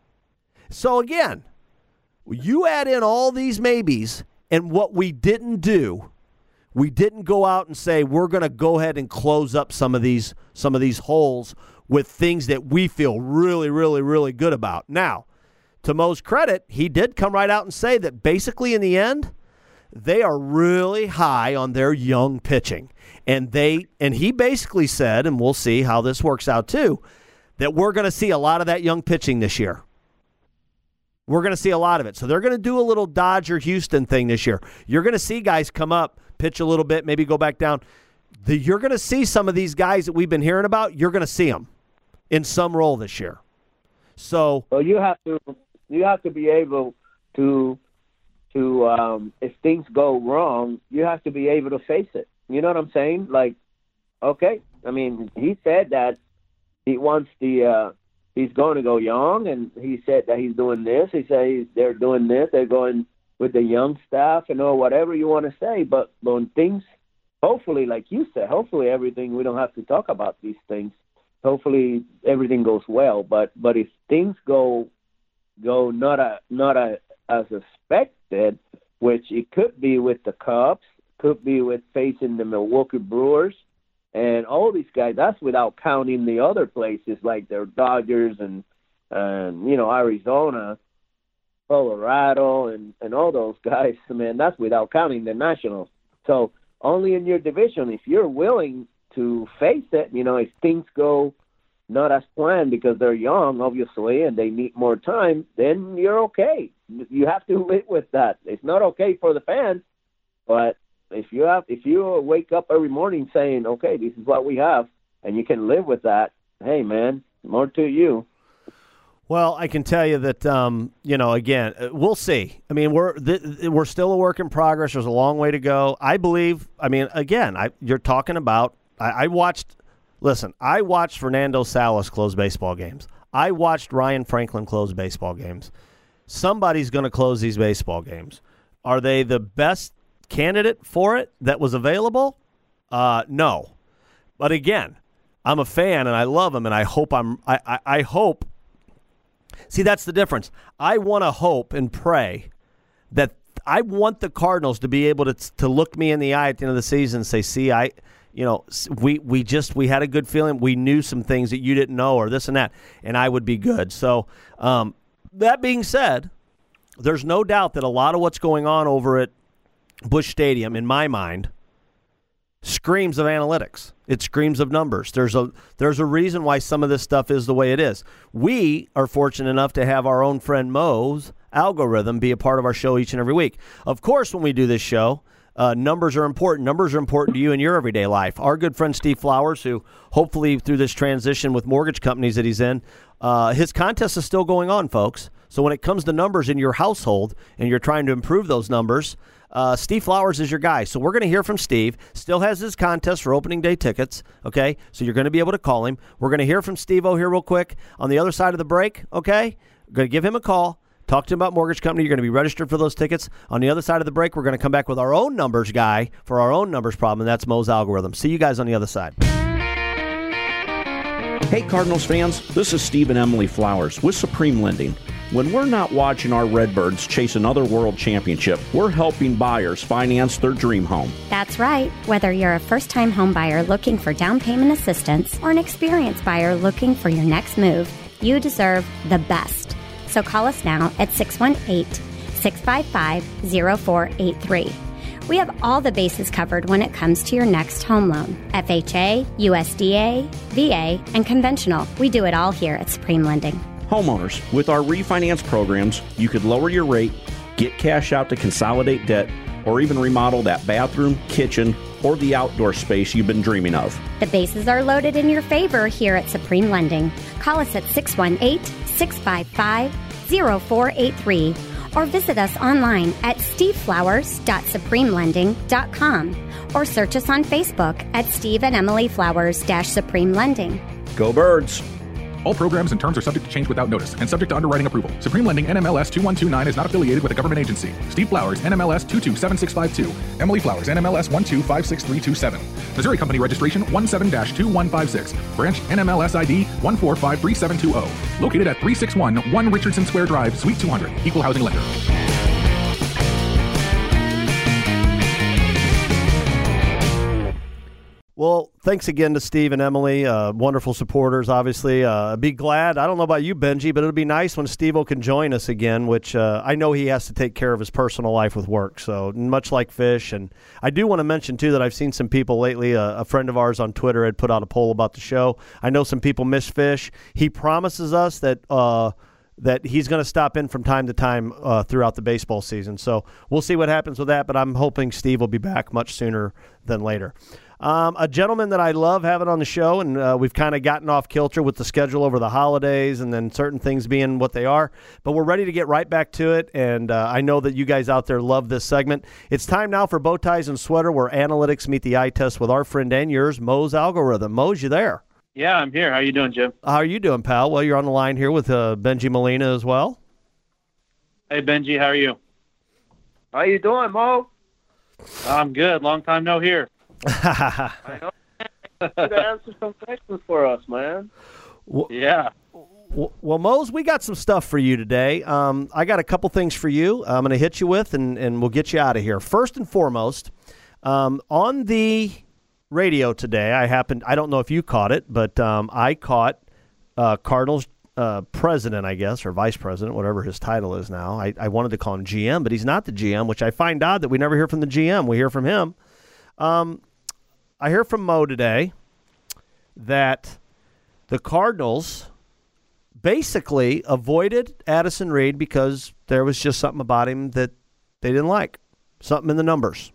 So, again, you add in all these maybes, and what we didn't do, we didn't go out and say we're going to go ahead and close up some of these some of these holes with things that we feel really, really, really good about. Now, to Mo's credit, he did come right out and say that basically in the end, they are really high on their young pitching. And they and he basically said, and we'll see how this works out too, that we're going to see a lot of that young pitching this year. We're going to see a lot of it. So they're going to do a little Dodger-Houston thing this year. You're going to see guys come up, pitch a little bit, maybe go back down. The, you're going to see some of these guys that we've been hearing about, you're going to see them in some role this year. So well, you have to you have to be able to to um, if things go wrong, you have to be able to face it. You know what I'm saying? Like, okay, I mean, he said that he wants the uh, he's going to go young, and he said that he's doing this. He said he's, they're doing this. They're going with the young staff and or whatever you want to say. But when things, hopefully, like you said, hopefully everything, we don't have to talk about these things. Hopefully everything goes well. But but if things go go not a, not a, as expected, which it could be with the Cubs, could be with facing the Milwaukee Brewers, and all these guys. That's without counting the other places like their Dodgers and and you know Arizona, Colorado, and and all those guys. Man, that's without counting the Nationals. So only in your division, if you're willing to face it, you know, if things go not as planned because they're young, obviously, and they need more time, then you're okay. You have to live with that. It's not okay for the fans, but if you have, if you wake up every morning saying, okay, this is what we have, and you can live with that, hey, man, more to you. Well, I can tell you that, um, you know, again, we'll see. I mean, we're th- we're still a work in progress. There's a long way to go. I believe, I mean, again, I, you're talking about, I, I watched, listen, I watched Fernando Salas close baseball games. I watched Ryan Franklin close baseball games. Somebody's going to close these baseball games. Are they the best candidate for it that was available? Uh, no. But again, I'm a fan and I love them, and I hope I'm. I, I, I hope. See, that's the difference. I want to hope and pray that I want the Cardinals to be able to to look me in the eye at the end of the season and say, "See, I, you know, we we just we had a good feeling. We knew some things that you didn't know, or this and that, and I would be good." So, um, that being said, there's no doubt that a lot of what's going on over at Busch Stadium, in my mind, screams of analytics. It screams of numbers. There's a there's a reason why some of this stuff is the way it is. We are fortunate enough to have our own friend Mo's algorithm be a part of our show each and every week. Of course, when we do this show, uh, numbers are important. Numbers are important to you in your everyday life. Our good friend Steve Flowers, who hopefully through this transition with mortgage companies that he's in, uh, his contest is still going on, folks. So when it comes to numbers in your household and you're trying to improve those numbers, Uh, Steve Flowers is your guy. So we're going to hear from Steve. Still has his contest for opening day tickets, okay? So you're going to be able to call him. We're going to hear from Steve-O here real quick on the other side of the break, okay? We're going to give him a call, talk to him about mortgage company. You're going to be registered for those tickets. On the other side of the break, we're going to come back with our own numbers guy for our own numbers problem, and that's Mo's algorithm. See you guys on the other side. Hey, Cardinals fans, this is Steve and Emily Flowers with Supreme Lending. When we're not watching our Redbirds chase another world championship, we're helping buyers finance their dream home. That's right. Whether you're a first-time home buyer looking for down payment assistance or an experienced buyer looking for your next move, you deserve the best. So call us now at six one eight, six five five, zero four eight three. We have all the bases covered when it comes to your next home loan. F H A, U S D A, V A, and conventional. We do it all here at Supreme Lending. Homeowners, with our refinance programs, you could lower your rate, get cash out to consolidate debt, or even remodel that bathroom, kitchen, or the outdoor space you've been dreaming of. The bases are loaded in your favor here at Supreme Lending. Call us at six one eight, six five five, zero four eight three or visit us online at steve flowers dot supreme lending dot com or search us on Facebook at Steve and Emily Flowers Supreme Lending. Go Birds! All programs and terms are subject to change without notice and subject to underwriting approval. Supreme Lending N M L S two one two nine is not affiliated with a government agency. Steve Flowers N M L S two two seven six five two. Emily Flowers N M L S one two five six three two seven. Missouri Company Registration one seven dash two one five six. Branch N M L S I D one four five three seven two zero. Located at three six one one Richardson Square Drive, Suite two hundred. Equal housing lender. Well, thanks again to Steve and Emily, uh, wonderful supporters, obviously. Uh, be glad. I don't know about you, Benji, but it'll be nice when Steve-O can join us again, which uh, I know he has to take care of his personal life with work, so much like Fish. And I do want to mention, too, that I've seen some people lately. Uh, a friend of ours on Twitter had put out a poll about the show. I know some people miss Fish. He promises us that uh, that he's going to stop in from time to time uh, throughout the baseball season. So we'll see what happens with that, but I'm hoping Steve will be back much sooner than later. Um, a gentleman that I love having on the show, and uh, we've kind of gotten off kilter with the schedule over the holidays and then certain things being what they are, but we're ready to get right back to it, and uh, I know that you guys out there love this segment. It's time now for Bow Ties and Sweater, where analytics meet the eye test with our friend and yours, Mo's algorithm. Mo's, you there? Yeah, I'm here. How you doing, Jim? How are you doing, pal? Well, you're on the line here with uh, Benji Molina as well. Hey, Benji, how are you? How you doing, Mo? I'm good. Long time no hear. I know. You gotta answer some questions for us, man. Well, yeah. Well, Mose, we got some stuff for you today. Um, I got a couple things for you I'm going to hit you with, and, and we'll get you out of here. First and foremost, um, on the radio today, I happened, I don't know if you caught it, but um, I caught uh, Cardinals uh, president, I guess, or vice president, whatever his title is now. I, I wanted to call him G M, but he's not the G M, which I find odd that we never hear from the G M. We hear from him. Um, I hear from Mo today that the Cardinals basically avoided Addison Reed because there was just something about him that they didn't like, something in the numbers.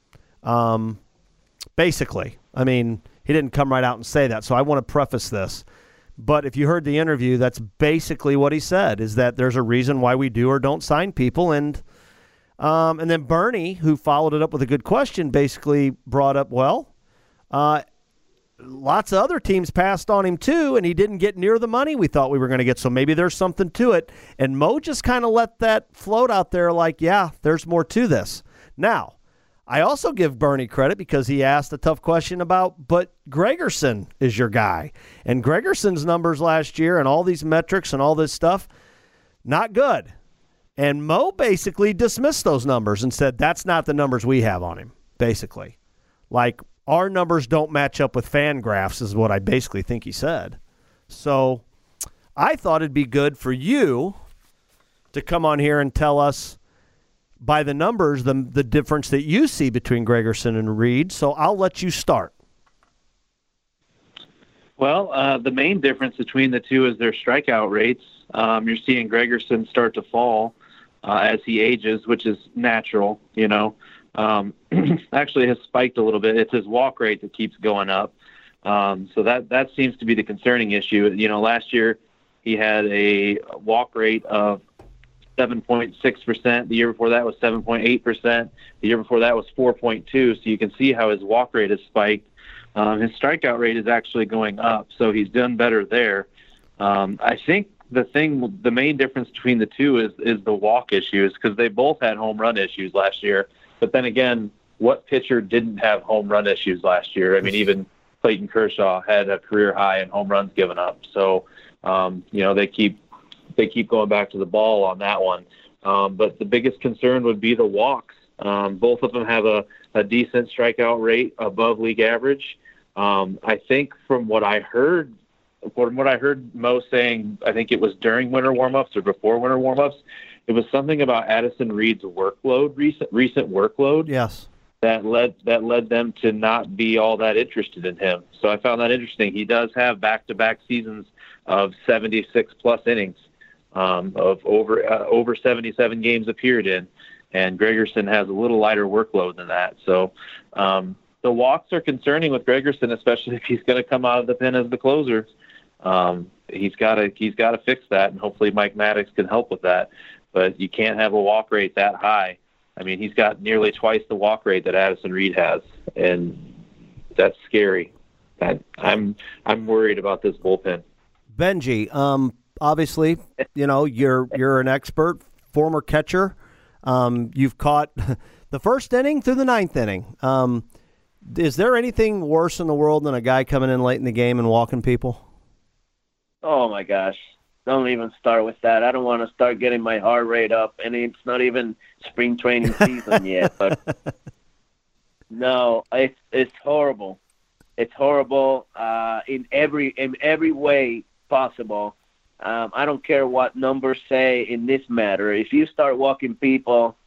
Um, basically, I mean, he didn't come right out and say that, so I want to preface this. But if you heard the interview, that's basically what he said, is that there's a reason why we do or don't sign people, and um, and then Bernie, who followed it up with a good question, basically brought up, well, Uh, lots of other teams passed on him too, and he didn't get near the money we thought we were going to get. So maybe there's something to it. And Mo just kind of let that float out there like, yeah, there's more to this. Now, I also give Bernie credit because he asked a tough question about, but Gregerson is your guy. And Gregerson's numbers last year and all these metrics and all this stuff, not good. And Mo basically dismissed those numbers and said, that's not the numbers we have on him, basically. Like, our numbers don't match up with fan graphs is what I basically think he said. So I thought it'd be good for you to come on here and tell us by the numbers, the the difference that you see between Gregerson and Reed. So I'll let you start. Well, uh, the main difference between the two is their strikeout rates. Um, you're seeing Gregerson start to fall uh, as he ages, which is natural, you know. Um, actually has spiked a little bit. It's his walk rate that keeps going up. Um, so that, that seems to be the concerning issue. You know, last year he had a walk rate of seven point six percent. The year before that was seven point eight percent. The year before that was four point two. So you can see how his walk rate has spiked. Um, his strikeout rate is actually going up. So he's done better there. Um, I think the thing, the main difference between the two is, is the walk issues, because they both had home run issues last year. But then again, what pitcher didn't have home run issues last year? I mean, even Clayton Kershaw had a career high in home runs given up. So, um, you know, they keep they keep going back to the ball on that one. Um, but the biggest concern would be the walks. Um, both of them have a, a decent strikeout rate above league average. Um, I think from what I heard, from what I heard Mo saying, I think it was during winter warmups or before winter warmups, it was something about Addison Reed's workload, recent recent workload. Yes. That led that led them to not be all that interested in him. So I found that interesting. He does have back-to-back seasons of seventy-six plus innings, um, of over uh, over seventy-seven games appeared in, and Gregerson has a little lighter workload than that. So um, the walks are concerning with Gregerson, especially if he's going to come out of the pen as the closer. Um, he's got to he's got to fix that, and hopefully Mike Maddox can help with that. But you can't have a walk rate that high. I mean, he's got nearly twice the walk rate that Addison Reed has, and that's scary. That, I'm I'm worried about this bullpen. Benji, um, obviously, you know you're you're an expert, former catcher. Um, you've caught the first inning through the ninth inning. Um, is there anything worse in the world than a guy coming in late in the game and walking people? Oh my gosh. Don't even start with that. I don't want to start getting my heart rate up, and it's not even spring training season yet. But no, it's it's horrible. It's horrible uh, in every in every way possible. Um, I don't care what numbers say in this matter. If you start walking people,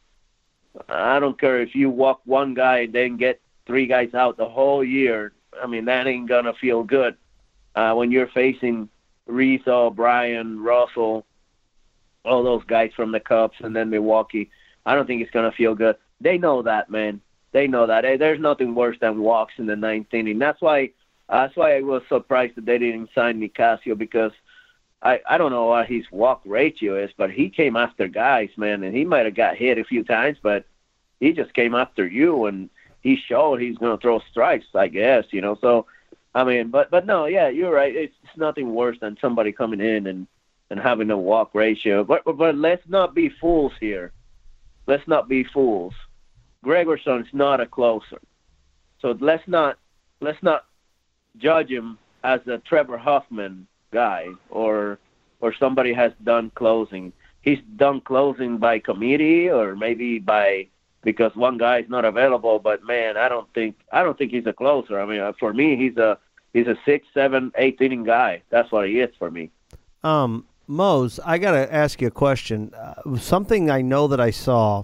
I don't care if you walk one guy and then get three guys out the whole year. I mean, that ain't gonna feel good uh, when you're facing Rizzo, O'Brien, Russell, all those guys from the Cubs, and then Milwaukee. I don't think it's going to feel good. They know that, man. They know that. Hey, there's nothing worse than walks in the ninth inning. That's why uh, That's why I was surprised that they didn't sign Nicasio, because I, I don't know what his walk ratio is, but he came after guys, man, and he might have got hit a few times, but he just came after you, and he showed he's going to throw strikes, I guess, you know. So, I mean, but but no, yeah, you're right. It's, it's nothing worse than somebody coming in and, and having a walk ratio. But but let's not be fools here. Let's not be fools. Gregerson's not a closer, so let's not let's not judge him as a Trevor Hoffman guy or or somebody has done closing. He's done closing by committee or maybe by because one guy is not available. But man, I don't think I don't think he's a closer. I mean, for me, he's a he's a six, seven, eight inning guy. That's what he is for me. Um, Mose, I got to ask you a question. Uh, something I know that I saw.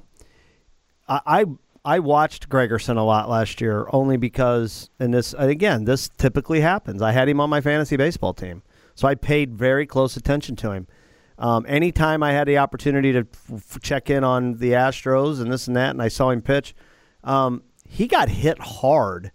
I, I I watched Gregerson a lot last year only because, and this again, this typically happens. I had him on my fantasy baseball team, so I paid very close attention to him. Um, anytime I had the opportunity to f- check in on the Astros and this and that, and I saw him pitch, um, he got hit hard.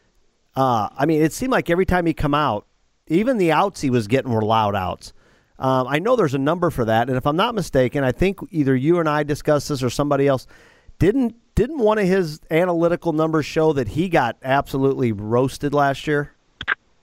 Uh, I mean, it seemed like every time he come out, even the outs he was getting were loud outs. Um, I know there's a number for that, and if I'm not mistaken, I think either you and I discussed this or somebody else. Didn't didn't one of his analytical numbers show that he got absolutely roasted last year?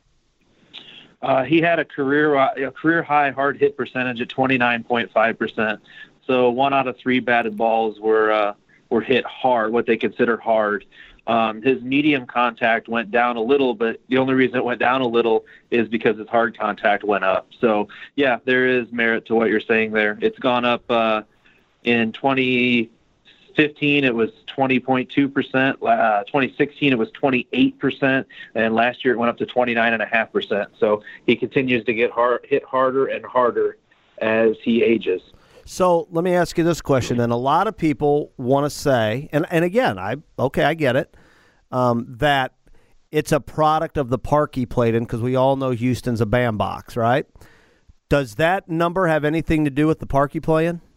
Uh, he had a career a career high hard hit percentage at twenty-nine point five percent. So one out of three batted balls were uh, were hit hard, what they consider hard. Um, his medium contact went down a little, but the only reason it went down a little is because his hard contact went up. So, yeah, there is merit to what you're saying there. It's gone up uh, in twenty fifteen, it was twenty point two percent. Uh, twenty sixteen, it was twenty-eight percent. And last year it went up to twenty-nine point five percent. So he continues to get hard, hit harder and harder as he ages. So let me ask you this question. And a lot of people want to say, and, and again, I okay, I get it, um, that it's a product of the park he played in, because we all know Houston's a bandbox, right? Does that number have anything to do with the park you play in?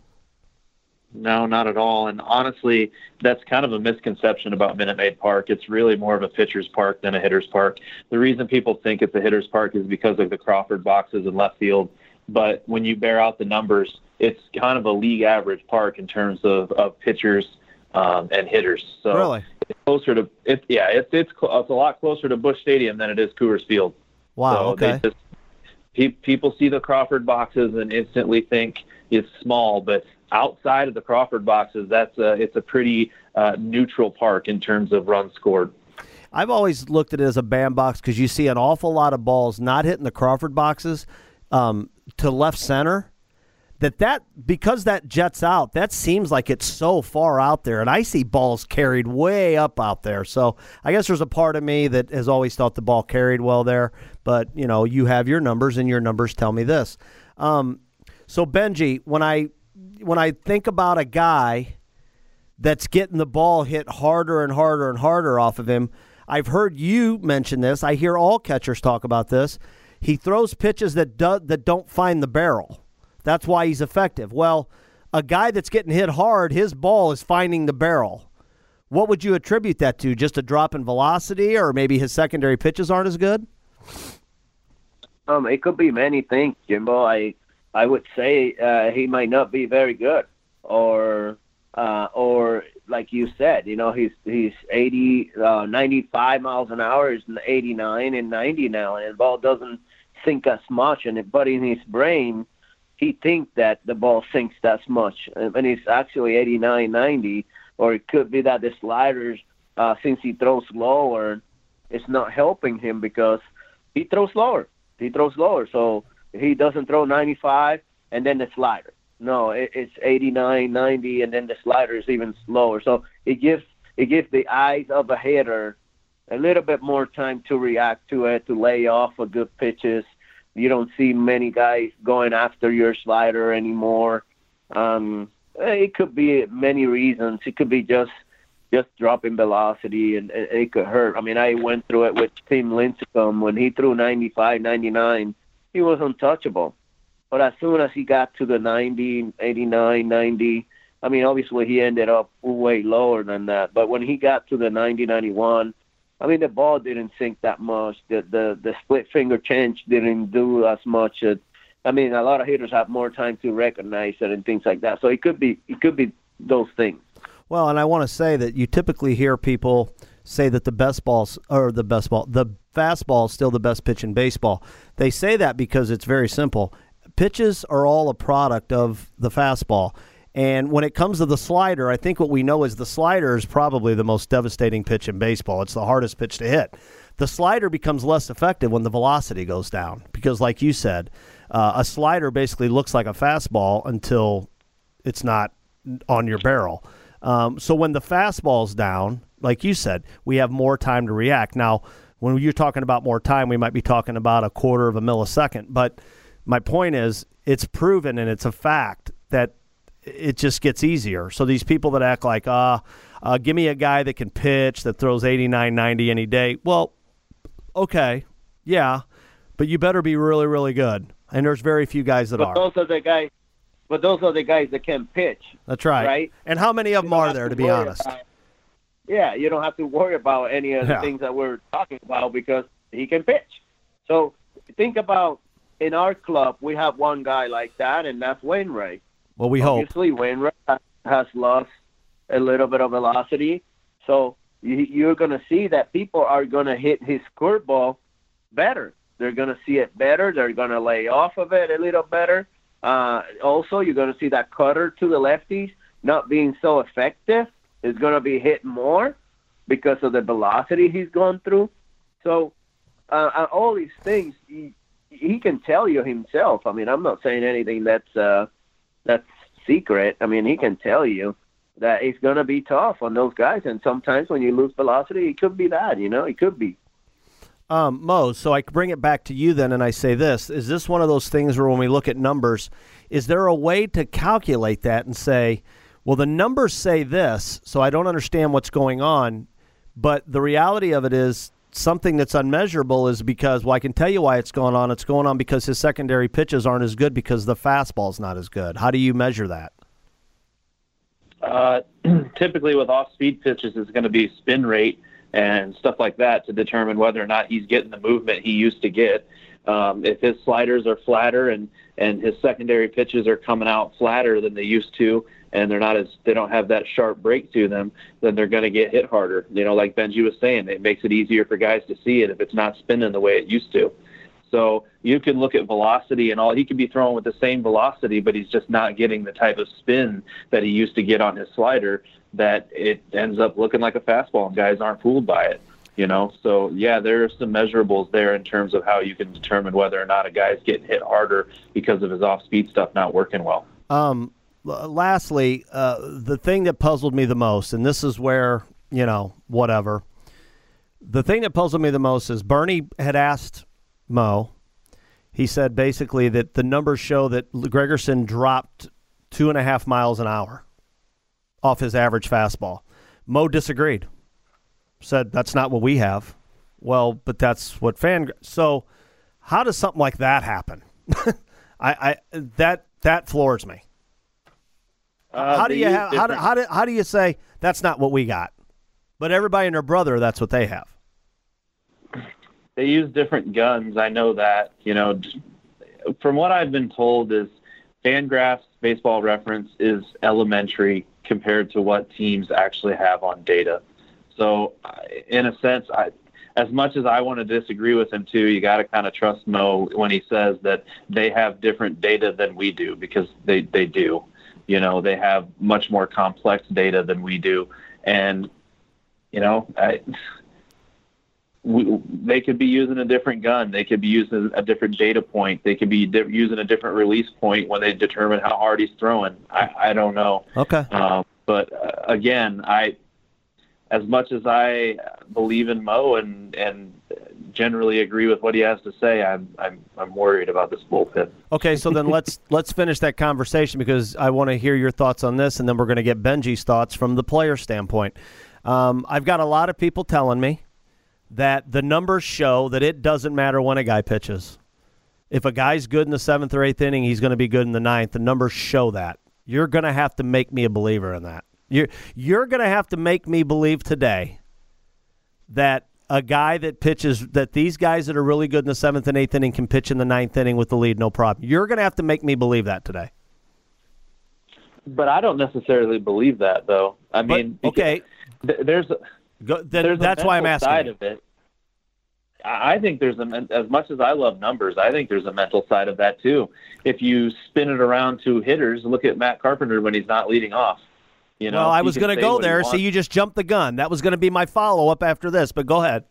No, not at all. And honestly, that's kind of a misconception about Minute Maid Park. It's really more of a pitcher's park than a hitter's park. The reason people think it's a hitter's park is because of the Crawford boxes in left field. But when you bear out the numbers, it's kind of a league average park in terms of, of pitchers um, and hitters. So really? It's closer to it. Yeah, it's it's it's a lot closer to Busch Stadium than it is Coors Field. Wow. So okay. Just, pe- people see the Crawford boxes and instantly think it's small, but outside of the Crawford boxes, that's a, it's a pretty uh, neutral park in terms of runs scored. I've always looked at it as a bandbox because you see an awful lot of balls not hitting the Crawford boxes um, to left center. That that because that jets out, that seems like it's so far out there, and I see balls carried way up out there. So I guess there's a part of me that has always thought the ball carried well there. But you know, you have your numbers, and your numbers tell me this. Um, so Benji, when I when I think about a guy that's getting the ball hit harder and harder and harder off of him, I've heard you mention this. I hear all catchers talk about this. He throws pitches that do, that don't find the barrel. That's why he's effective. Well, a guy that's getting hit hard, his ball is finding the barrel. What would you attribute that to? Just a drop in velocity, or maybe his secondary pitches aren't as good? Um, it could be many things, Jimbo. I I would say uh, he might not be very good, or uh, or like you said, you know, he's he's eighty, uh, ninety-five miles an hour, is eighty-nine and ninety now, and the ball doesn't sink as much, and it, but in his brain, he thinks that the ball sinks that much, and it's actually eighty-nine, ninety, or it could be that the sliders, uh, since he throws lower, it's not helping him because he throws lower. He throws lower, so he doesn't throw ninety-five and then the slider. No, it, it's eighty-nine, ninety, and then the slider is even slower. So it gives it gives the eyes of a hitter a little bit more time to react to it, to lay off of good pitches. You don't see many guys going after your slider anymore. Um, it could be many reasons. It could be just just dropping velocity, and, and it could hurt. I mean, I went through it with Tim Lincecum. When he threw ninety-five, ninety-nine, he was untouchable. But as soon as he got to the ninety, eighty-nine, ninety, I mean, obviously he ended up way lower than that. But when he got to the ninety, ninety-one, I mean, the ball didn't sink that much. The the, the split finger change didn't do as much. Uh, I mean, a lot of hitters have more time to recognize it and things like that. So it could be it could be those things. Well, and I want to say that you typically hear people say that the best balls or the best ball, the fastball is still the best pitch in baseball. They say that because it's very simple. Pitches are all a product of the fastball. And when it comes to the slider, I think what we know is the slider is probably the most devastating pitch in baseball. It's the hardest pitch to hit. The slider becomes less effective when the velocity goes down because, like you said, uh, a slider basically looks like a fastball until it's not on your barrel. Um, so when the fastball's down, like you said, we have more time to react. Now, when you're talking about more time, we might be talking about a quarter of a millisecond. But my point is, it's proven and it's a fact that it just gets easier. So these people that act like, uh, uh, give me a guy that can pitch, that throws eighty-nine, ninety any day. Well, okay, yeah, but you better be really, really good. And there's very few guys that but are. Those are the guys, but those are the guys that can pitch. That's right. Right? And how many of them are there, to be honest? About, yeah, you don't have to worry about any of the Yeah. things that we're talking about because he can pitch. So think about, in our club, we have one guy like that, and that's Wainwright. Well, we hope. Obviously, Wainwright has lost a little bit of velocity. So you, you're going to see that people are going to hit his curveball better. They're going to see it better. They're going to lay off of it a little better. Uh, also, you're going to see that cutter to the lefties not being so effective. It's going to be hit more because of the velocity he's gone through. So uh, all these things, he, he can tell you himself. I mean, I'm not saying anything that's uh, that's secret. I mean, he can tell you that it's going to be tough on those guys. And sometimes when you lose velocity, it could be that, you know, it could be. Um, Mo, so I bring it back to you then, and I say this. Is this one of those things where when we look at numbers, is there a way to calculate that and say, well, the numbers say this, so I don't understand what's going on, but the reality of it is something that's unmeasurable is because, well, I can tell you why it's going on. It's going on because his secondary pitches aren't as good because the fastball's not as good. How do you measure that? Uh, typically with off-speed pitches, it's going to be spin rate and stuff like that to determine whether or not he's getting the movement he used to get. Um, if his sliders are flatter and, and his secondary pitches are coming out flatter than they used to, and they're not as they don't have that sharp break to them, then they're going to get hit harder. You know, like Benji was saying, it makes it easier for guys to see it if it's not spinning the way it used to. So you can look at velocity and all. He could be throwing with the same velocity, but he's just not getting the type of spin that he used to get on his slider, that it ends up looking like a fastball, and guys aren't fooled by it, you know? So, yeah, there are some measurables there in terms of how you can determine whether or not a guy's getting hit harder because of his off-speed stuff not working well. Um, lastly, uh, the thing that puzzled me the most, and this is where, you know, whatever. The thing that puzzled me the most is Bernie had asked Mo, he said basically that the numbers show that Gregerson dropped two and a half miles an hour off his average fastball. Mo disagreed. Said that's not what we have. Well, but that's what fan. So, how does something like that happen? I, I that that floors me. Uh, how do you have? How do, how do how do you say that's not what we got? But everybody and their brother, that's what they have. They use different guns. I know that. You know, just, from what I've been told, is Fangraphs Baseball Reference is elementary compared to what teams actually have on data. So, in a sense, I, as much as I want to disagree with him too, you got to kind of trust Mo when he says that they have different data than we do, because they, they do. You know, they have much more complex data than we do. And, you know, I, we, they could be using a different gun. They could be using a different data point. They could be di- using a different release point when they determine how hard he's throwing. I, I don't know. Okay. Um, but, uh, again, I as much as I believe in Mo and, and generally agree with what he has to say, I'm I'm I'm worried about this bullpen. Okay, so then let's let's finish that conversation, because I want to hear your thoughts on this, and then we're going to get Benji's thoughts from the player standpoint. Um, I've got a lot of people telling me that the numbers show that it doesn't matter when a guy pitches. If a guy's good in the seventh or eighth inning, he's going to be good in the ninth. The numbers show that. You're going to have to make me a believer in that. You're, you're going to have to make me believe today that a guy that pitches, that these guys that are really good in the seventh and eighth inning can pitch in the ninth inning with the lead, no problem. You're going to have to make me believe that today. But I don't necessarily believe that, though. I but, mean, okay, th- there's a, Go, then, there's that's a why I'm asking. Side of it. I think there's a, as much as I love numbers, I think there's a mental side of that too. If you spin it around to hitters, look at Matt Carpenter when he's not leading off. You know, well, I was going to go there, so you just jumped the gun. That was going to be my follow-up after this, but go ahead.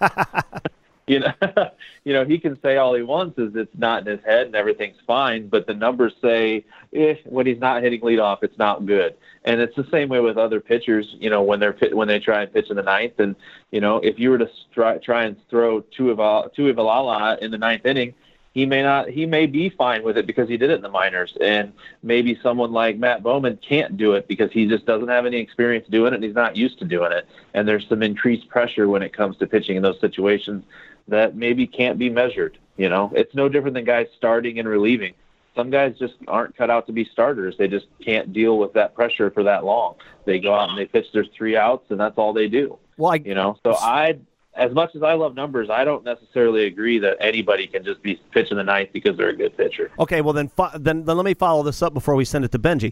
you know, you know, he can say all he wants is it's not in his head and everything's fine, but the numbers say eh, when he's not hitting leadoff, it's not good. And it's the same way with other pitchers. You know, when they're when they try and pitch in the ninth, and you know, if you were to try, try and throw Tuivailala in the ninth inning, he may not. He may be fine with it because he did it in the minors, and maybe someone like Matt Bowman can't do it because he just doesn't have any experience doing it and he's not used to doing it. And there's some increased pressure when it comes to pitching in those situations that maybe can't be measured. You know, it's no different than guys starting and relieving. Some guys just aren't cut out to be starters. They just can't deal with that pressure for that long. They go out and they pitch their three outs, and that's all they do. Well, I, you know, so I. As much as I love numbers, I don't necessarily agree that anybody can just be pitching the ninth because they're a good pitcher. Okay, well then, then, then let me follow this up before we send it to Benji.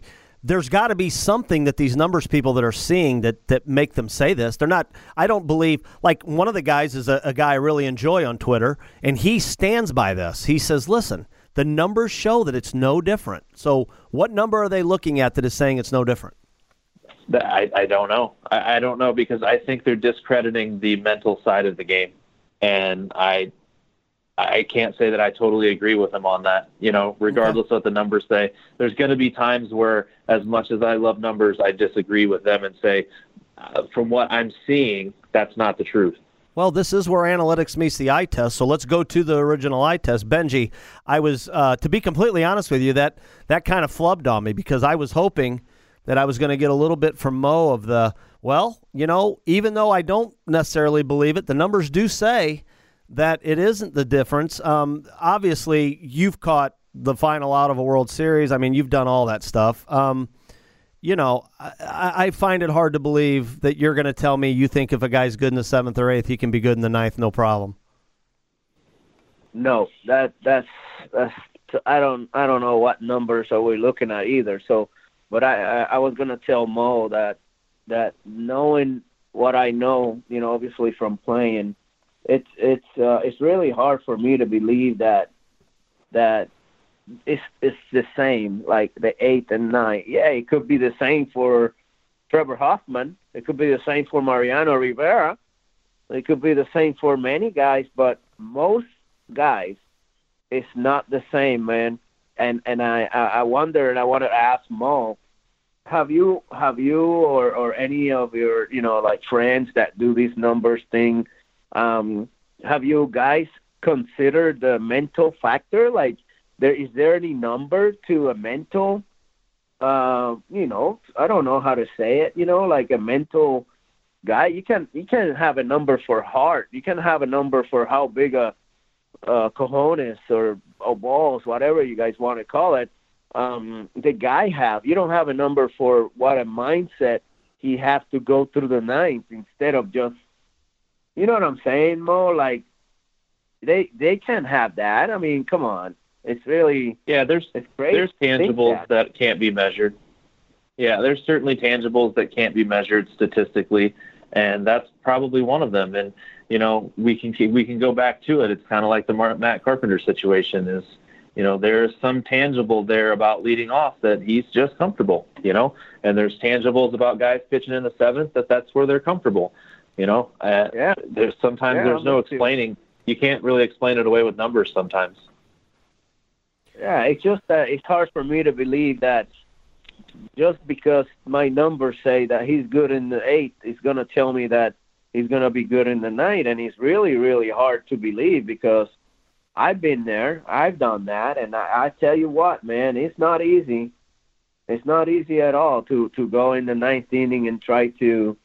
there's got to be something that these numbers people that are seeing that, that make them say this. They're not, I don't believe, like one of the guys is a, a guy I really enjoy on Twitter, and he stands by this. He says, listen, the numbers show that it's no different. So what number are they looking at that is saying it's no different? I, I don't know. I, I don't know because I think they're discrediting the mental side of the game. And I I can't say that I totally agree with them on that. You know, regardless okay. of what the numbers say, there's going to be times where, as much as I love numbers, I disagree with them and say, uh, from what I'm seeing, that's not the truth. Well, this is where analytics meets the eye test, so let's go to the original eye test. Benji, I was, uh, to be completely honest with you, that, that kind of flubbed on me because I was hoping that I was going to get a little bit from Mo of the, well, you know, even though I don't necessarily believe it, the numbers do say that it isn't the difference. Um, obviously, you've caught the final out of a World Series. I mean, you've done all that stuff. Um, you know, I, I find it hard to believe that you're going to tell me you think if a guy's good in the seventh or eighth, he can be good in the ninth, no problem. No, that that's, that's I don't I don't know what numbers are we looking at either. So, but I I, I was going to tell Mo that that knowing what I know, you know, obviously from playing, it's it's uh, it's really hard for me to believe that that it's it's the same, like the eighth and ninth. Yeah, it could be the same for Trevor Hoffman. It could be the same for Mariano Rivera. It could be the same for many guys, but most guys, it's not the same, man. And and I I wonder, and I want to ask Mo, have you have you or or any of your you know like friends that do these numbers thing, um, have you guys considered the mental factor? Like, there is there any number to a mental, uh, you know, I don't know how to say it, you know, like a mental guy. You can you can have a number for heart. You can have a number for how big a uh, cojones or, or balls, whatever you guys want to call it, um, the guy have. You don't have a number for what a mindset he has to go through the ninth instead of just, you know what I'm saying, Mo? Like, they they can't have that. I mean, come on. It's really yeah. There's it's great there's tangibles that. that can't be measured. Yeah, there's certainly tangibles that can't be measured statistically, and that's probably one of them. And you know, we can we can go back to it. It's kind of like the Matt Carpenter situation. Is you know, there's some tangible there about leading off that he's just comfortable. You know, and there's tangibles about guys pitching in the seventh that that's where they're comfortable. You know, uh, yeah. There's sometimes yeah, there's no explaining. You can't really explain it away with numbers sometimes. Yeah, it's just that it's hard for me to believe that just because my numbers say that he's good in the eighth, it's going to tell me that he's going to be good in the ninth. And it's really, really hard to believe because I've been there. I've done that. And I, I tell you what, man, it's not easy. It's not easy at all to, to go in the ninth inning and try to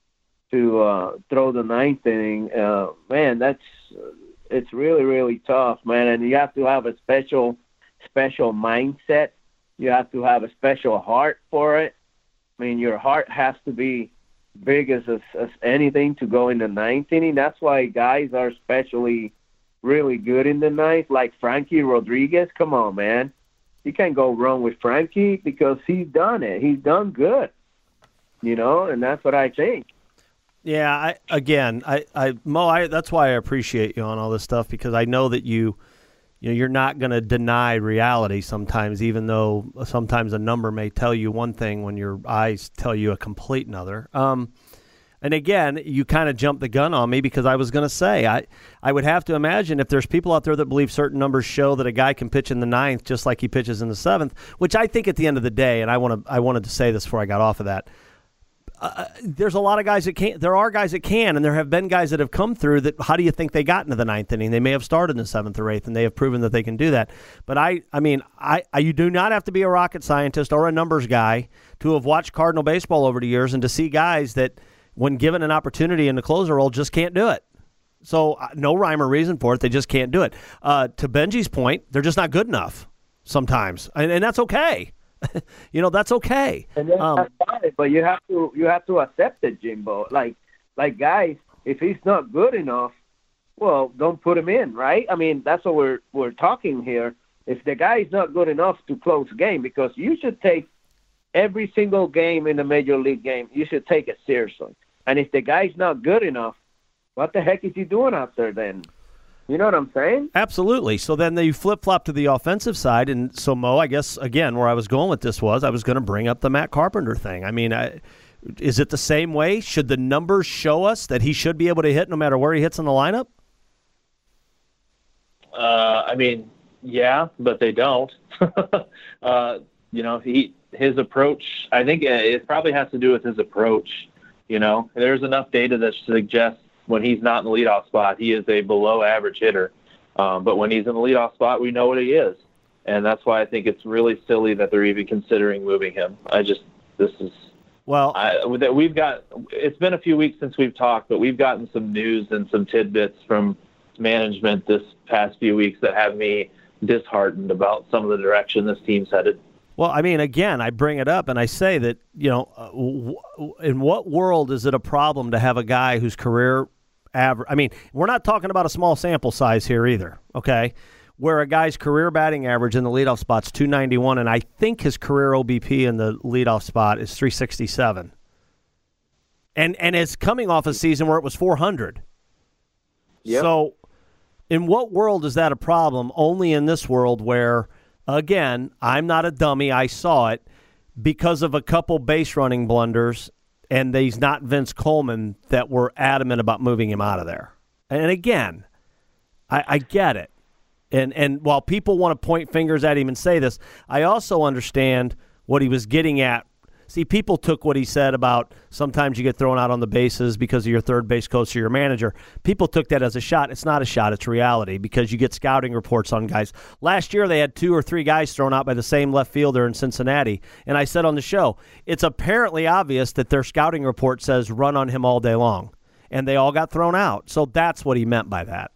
to uh, throw the ninth inning. Uh, man, that's it's really, really tough, man. And you have to have a special special mindset. You have to have a special heart for it. I mean, your heart has to be big as, as, as anything to go in the ninth inning. That's why guys are especially really good in the ninth, like Frankie Rodriguez. Come on, man. You can't go wrong with Frankie because he's done it. He's done good, you know, and that's what I think. Yeah, I, again, I, I, Mo, I, that's why I appreciate you on all this stuff because I know that you – You know, you're not going to deny reality sometimes, even though sometimes a number may tell you one thing when your eyes tell you a complete another. Um, and again, you kind of jumped the gun on me because I was going to say, I, I would have to imagine if there's people out there that believe certain numbers show that a guy can pitch in the ninth just like he pitches in the seventh, which I think at the end of the day, and I want to, I wanted to say this before I got off of that, Uh, there's a lot of guys that can't. There are guys that can, and there have been guys that have come through that. How do you think they got into the ninth inning? They may have started in the seventh or eighth, and they have proven that they can do that. But I, I mean, I, I, you do not have to be a rocket scientist or a numbers guy to have watched Cardinal baseball over the years and to see guys that, when given an opportunity in the closer role, just can't do it. So uh, no rhyme or reason for it. They just can't do it. Uh, to Benji's point, they're just not good enough sometimes, and, and that's okay. You know, that's okay. And then um, that's fine, but you have to you have to accept it, Jimbo. Like like guys, if he's not good enough, well, don't put him in, right? I mean, that's what we're we're talking here. If the guy is not good enough to close the game, because you should take every single game in the major league game, you should take it seriously. And if the guy's not good enough, what the heck is he doing out there then? You know what I'm saying? Absolutely. So then you flip-flop to the offensive side. And so, Mo, I guess, again, where I was going with this was I was going to bring up the Matt Carpenter thing. I mean, I, is it the same way? Should the numbers show us that he should be able to hit no matter where he hits in the lineup? Uh, I mean, yeah, but they don't. uh, you know, he his approach, I think it probably has to do with his approach. You know, there's enough data that suggests when he's not in the leadoff spot, he is a below-average hitter. Um, but when he's in the leadoff spot, we know what he is. And that's why I think it's really silly that they're even considering moving him. I just, this is, well, I, we've got, it's been a few weeks since we've talked, but we've gotten some news and some tidbits from management this past few weeks that have me disheartened about some of the direction this team's headed. Well, I mean, again, I bring it up and I say that, you know, uh, w- in what world is it a problem to have a guy whose career average, I mean, we're not talking about a small sample size here either, okay, where a guy's career batting average in the leadoff spot's two ninety-one, and I think his career O B P in the leadoff spot is three sixty-seven. And and it's coming off a season where it was four hundred. Yep. So in what world is that a problem? Only in this world where, again, I'm not a dummy. I saw it because of a couple base running blunders, and he's not Vince Coleman that were adamant about moving him out of there. And again, I, I get it. And and while people want to point fingers at him and say this, I also understand what he was getting at. See, people took what he said about sometimes you get thrown out on the bases because of your third base coach or your manager. People took that as a shot. It's not a shot. It's reality because you get scouting reports on guys. Last year they had two or three guys thrown out by the same left fielder in Cincinnati. And I said on the show, it's apparently obvious that their scouting report says run on him all day long. And they all got thrown out. So that's what he meant by that.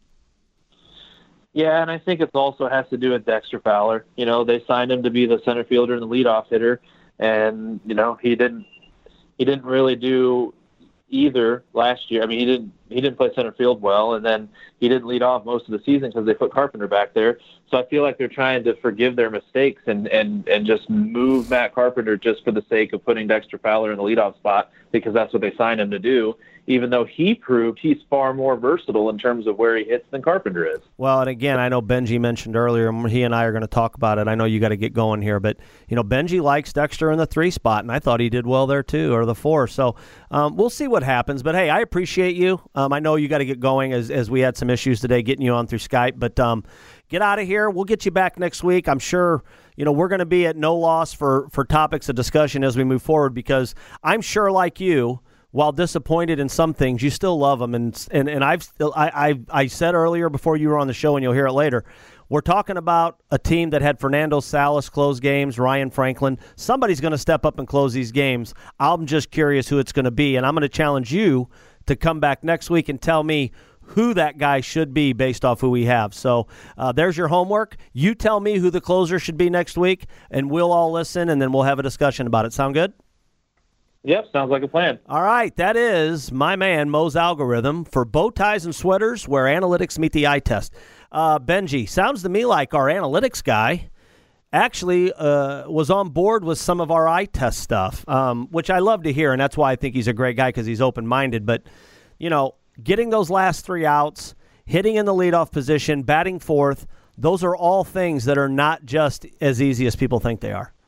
Yeah, and I think it also has to do with Dexter Fowler. You know, they signed him to be the center fielder and the leadoff hitter. And, you know, he didn't he didn't really do either last year. I mean, he didn't he didn't play center field well, and then he didn't lead off most of the season because they put Carpenter back there. So I feel like they're trying to forgive their mistakes and, and, and just move Matt Carpenter just for the sake of putting Dexter Fowler in the leadoff spot because that's what they signed him to do, even though he proved he's far more versatile in terms of where he hits than Carpenter is. Well, and again, I know Benji mentioned earlier, and he and I are going to talk about it. I know you got to get going here, but, you know, Benji likes Dexter in the three spot, and I thought he did well there too, or the four. So um, we'll see what happens. But, hey, I appreciate you. Um, I know you got to get going as, as we had some issues today getting you on through Skype, but um, get out of here. We'll get you back next week. I'm sure, you know, we're going to be at no loss for, for topics of discussion as we move forward because I'm sure, like you, while disappointed in some things, you still love them. And and, and I've still, I, I I said earlier before you were on the show, and you'll hear it later, we're talking about a team that had Fernando Salas close games, Ryan Franklin. Somebody's going to step up and close these games. I'm just curious who it's going to be, and I'm going to challenge you to come back next week and tell me who that guy should be based off who we have. So uh, there's your homework. You tell me who the closer should be next week, and we'll all listen, and then we'll have a discussion about it. Sound good? Yep, sounds like a plan. All right, that is my man Mo's algorithm for bow ties and sweaters where analytics meet the eye test. Uh, Benji, sounds to me like our analytics guy actually uh, was on board with some of our eye test stuff, um, which I love to hear, and that's why I think he's a great guy because he's open-minded. But, you know, getting those last three outs, hitting in the leadoff position, batting fourth, those are all things that are not just as easy as people think they are.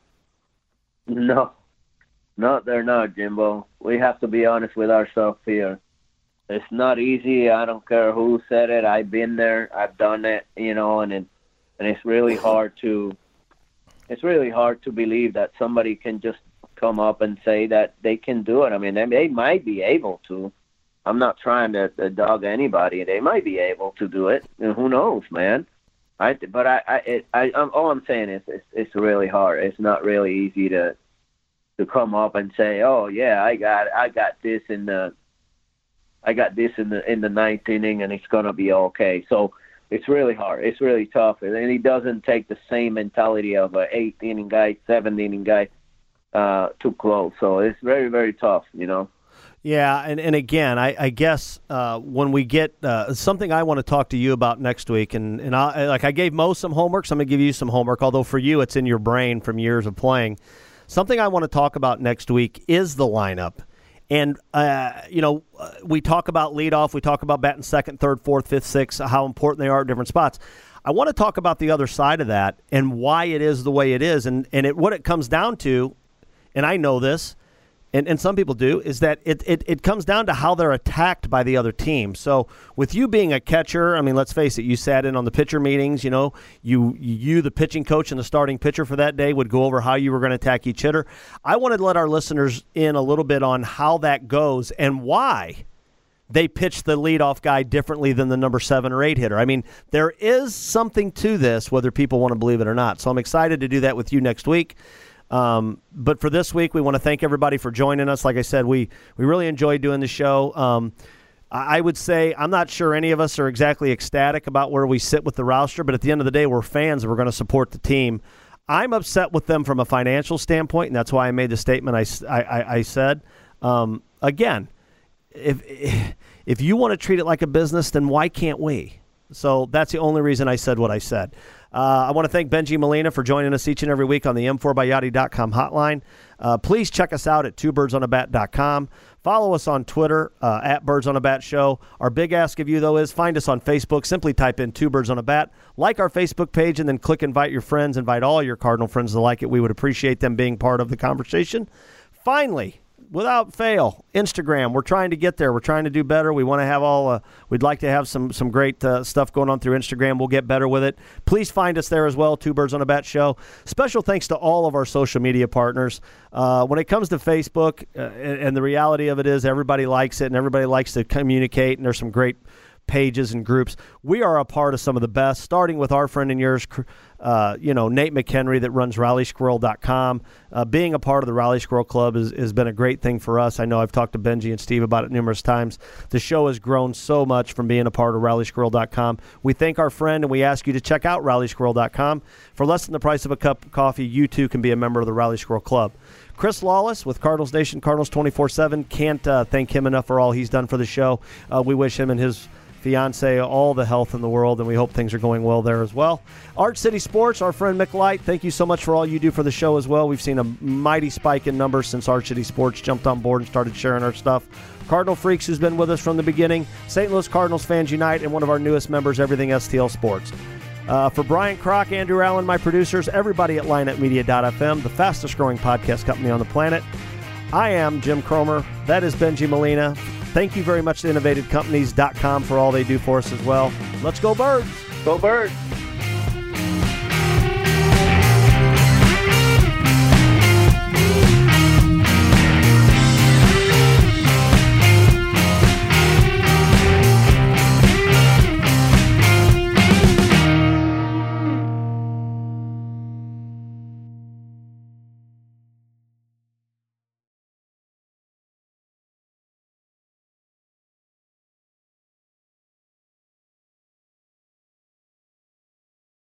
No. No, they're not, Jimbo. We have to be honest with ourselves here. It's not easy. I don't care who said it. I've been there. I've done it, you know, and it, and it's really hard to it's really hard to believe that somebody can just come up and say that they can do it. I mean, they, they might be able to. I'm not trying to, to dog anybody. They might be able to do it. And who knows, man? I but I I, it, I I'm, all I'm saying is it's, it's really hard. It's not really easy to. to come up and say, "Oh yeah, I got I got this in the I got this in the in the ninth inning, and it's gonna be okay." So it's really hard. It's really tough, and he doesn't take the same mentality of an eighth inning guy, seventh inning guy uh, to close. So it's very very tough, you know. Yeah, and, and again, I, I guess uh, when we get uh, something I want to talk to you about next week, and and I, like I gave Mo some homework, so I'm gonna give you some homework. Although for you, it's in your brain from years of playing. Something I want to talk about next week is the lineup. And, uh, you know, we talk about leadoff. We talk about batting second, third, fourth, fifth, sixth, how important they are at different spots. I want to talk about the other side of that and why it is the way it is. And, and it, what it comes down to, and I know this, and, and some people do, is that it, it, it comes down to how they're attacked by the other team. So with you being a catcher, I mean, let's face it, you sat in on the pitcher meetings, you know, you, you the pitching coach and the starting pitcher for that day would go over how you were going to attack each hitter. I wanted to let our listeners in a little bit on how that goes and why they pitch the leadoff guy differently than the number seven or eight hitter. I mean, there is something to this, whether people want to believe it or not. So I'm excited to do that with you next week. Um, but for this week, we want to thank everybody for joining us. Like I said, we, we really enjoyed doing the show. Um, I would say I'm not sure any of us are exactly ecstatic about where we sit with the roster, but at the end of the day, we're fans and we're going to support the team. I'm upset with them from a financial standpoint, and that's why I made the statement I, I, I said. Um, again, if if you want to treat it like a business, then why can't we? So that's the only reason I said what I said. Uh, I want to thank Benji Molina for joining us each and every week on the M four by Yachty dot com hotline. Uh, please check us out at two birds on a bat dot com. Follow us on Twitter, uh, at Birds on a Bat Show. Our big ask of you, though, is find us on Facebook. Simply type in Two Birds on a Bat. Like our Facebook page, and then click Invite Your Friends. Invite all your Cardinal friends to like it. We would appreciate them being part of the conversation. Finally, without fail, Instagram. We're trying to get there. We're trying to do better. We want to have all, uh, we'd like to have some some great uh, stuff going on through Instagram. We'll get better with it. Please find us there as well, Two Birds on a Bat Show. Special thanks to all of our social media partners. Uh, when it comes to Facebook, uh, and, and the reality of it is everybody likes it and everybody likes to communicate, and there's some great pages and groups. We are a part of some of the best, starting with our friend and yours, uh, you know, Nate McHenry that runs Rally Squirrel dot com. Uh, being a part of the Rally Squirrel Club has, has been a great thing for us. I know I've talked to Benji and Steve about it numerous times. The show has grown so much from being a part of Rally Squirrel dot com. We thank our friend, and we ask you to check out Rally Squirrel dot com. For less than the price of a cup of coffee, you too can be a member of the Rally Squirrel Club. Chris Lawless with Cardinals Nation, Cardinals twenty-four seven. Can't uh, thank him enough for all he's done for the show. Uh, we wish him and his fiance all the health in the world, and we hope things are going well there as well. Arch City Sports, our friend Mick Light, thank you so much for all you do for the show as well. We've seen a mighty spike in numbers since Arch City Sports jumped on board and started sharing our stuff. Cardinal Freaks, who's been with us from the beginning. Saint Louis Cardinals Fans Unite, and one of our newest members, Everything S T L Sports. Uh, for Brian Kroc, Andrew Allen, my producers, everybody at Line Up Media dot f m, the fastest growing podcast company on the planet, I am Jim Cromer. That is Benji Molina. Thank you very much to innovative companies dot com for all they do for us as well. Let's go Birds. Go Birds.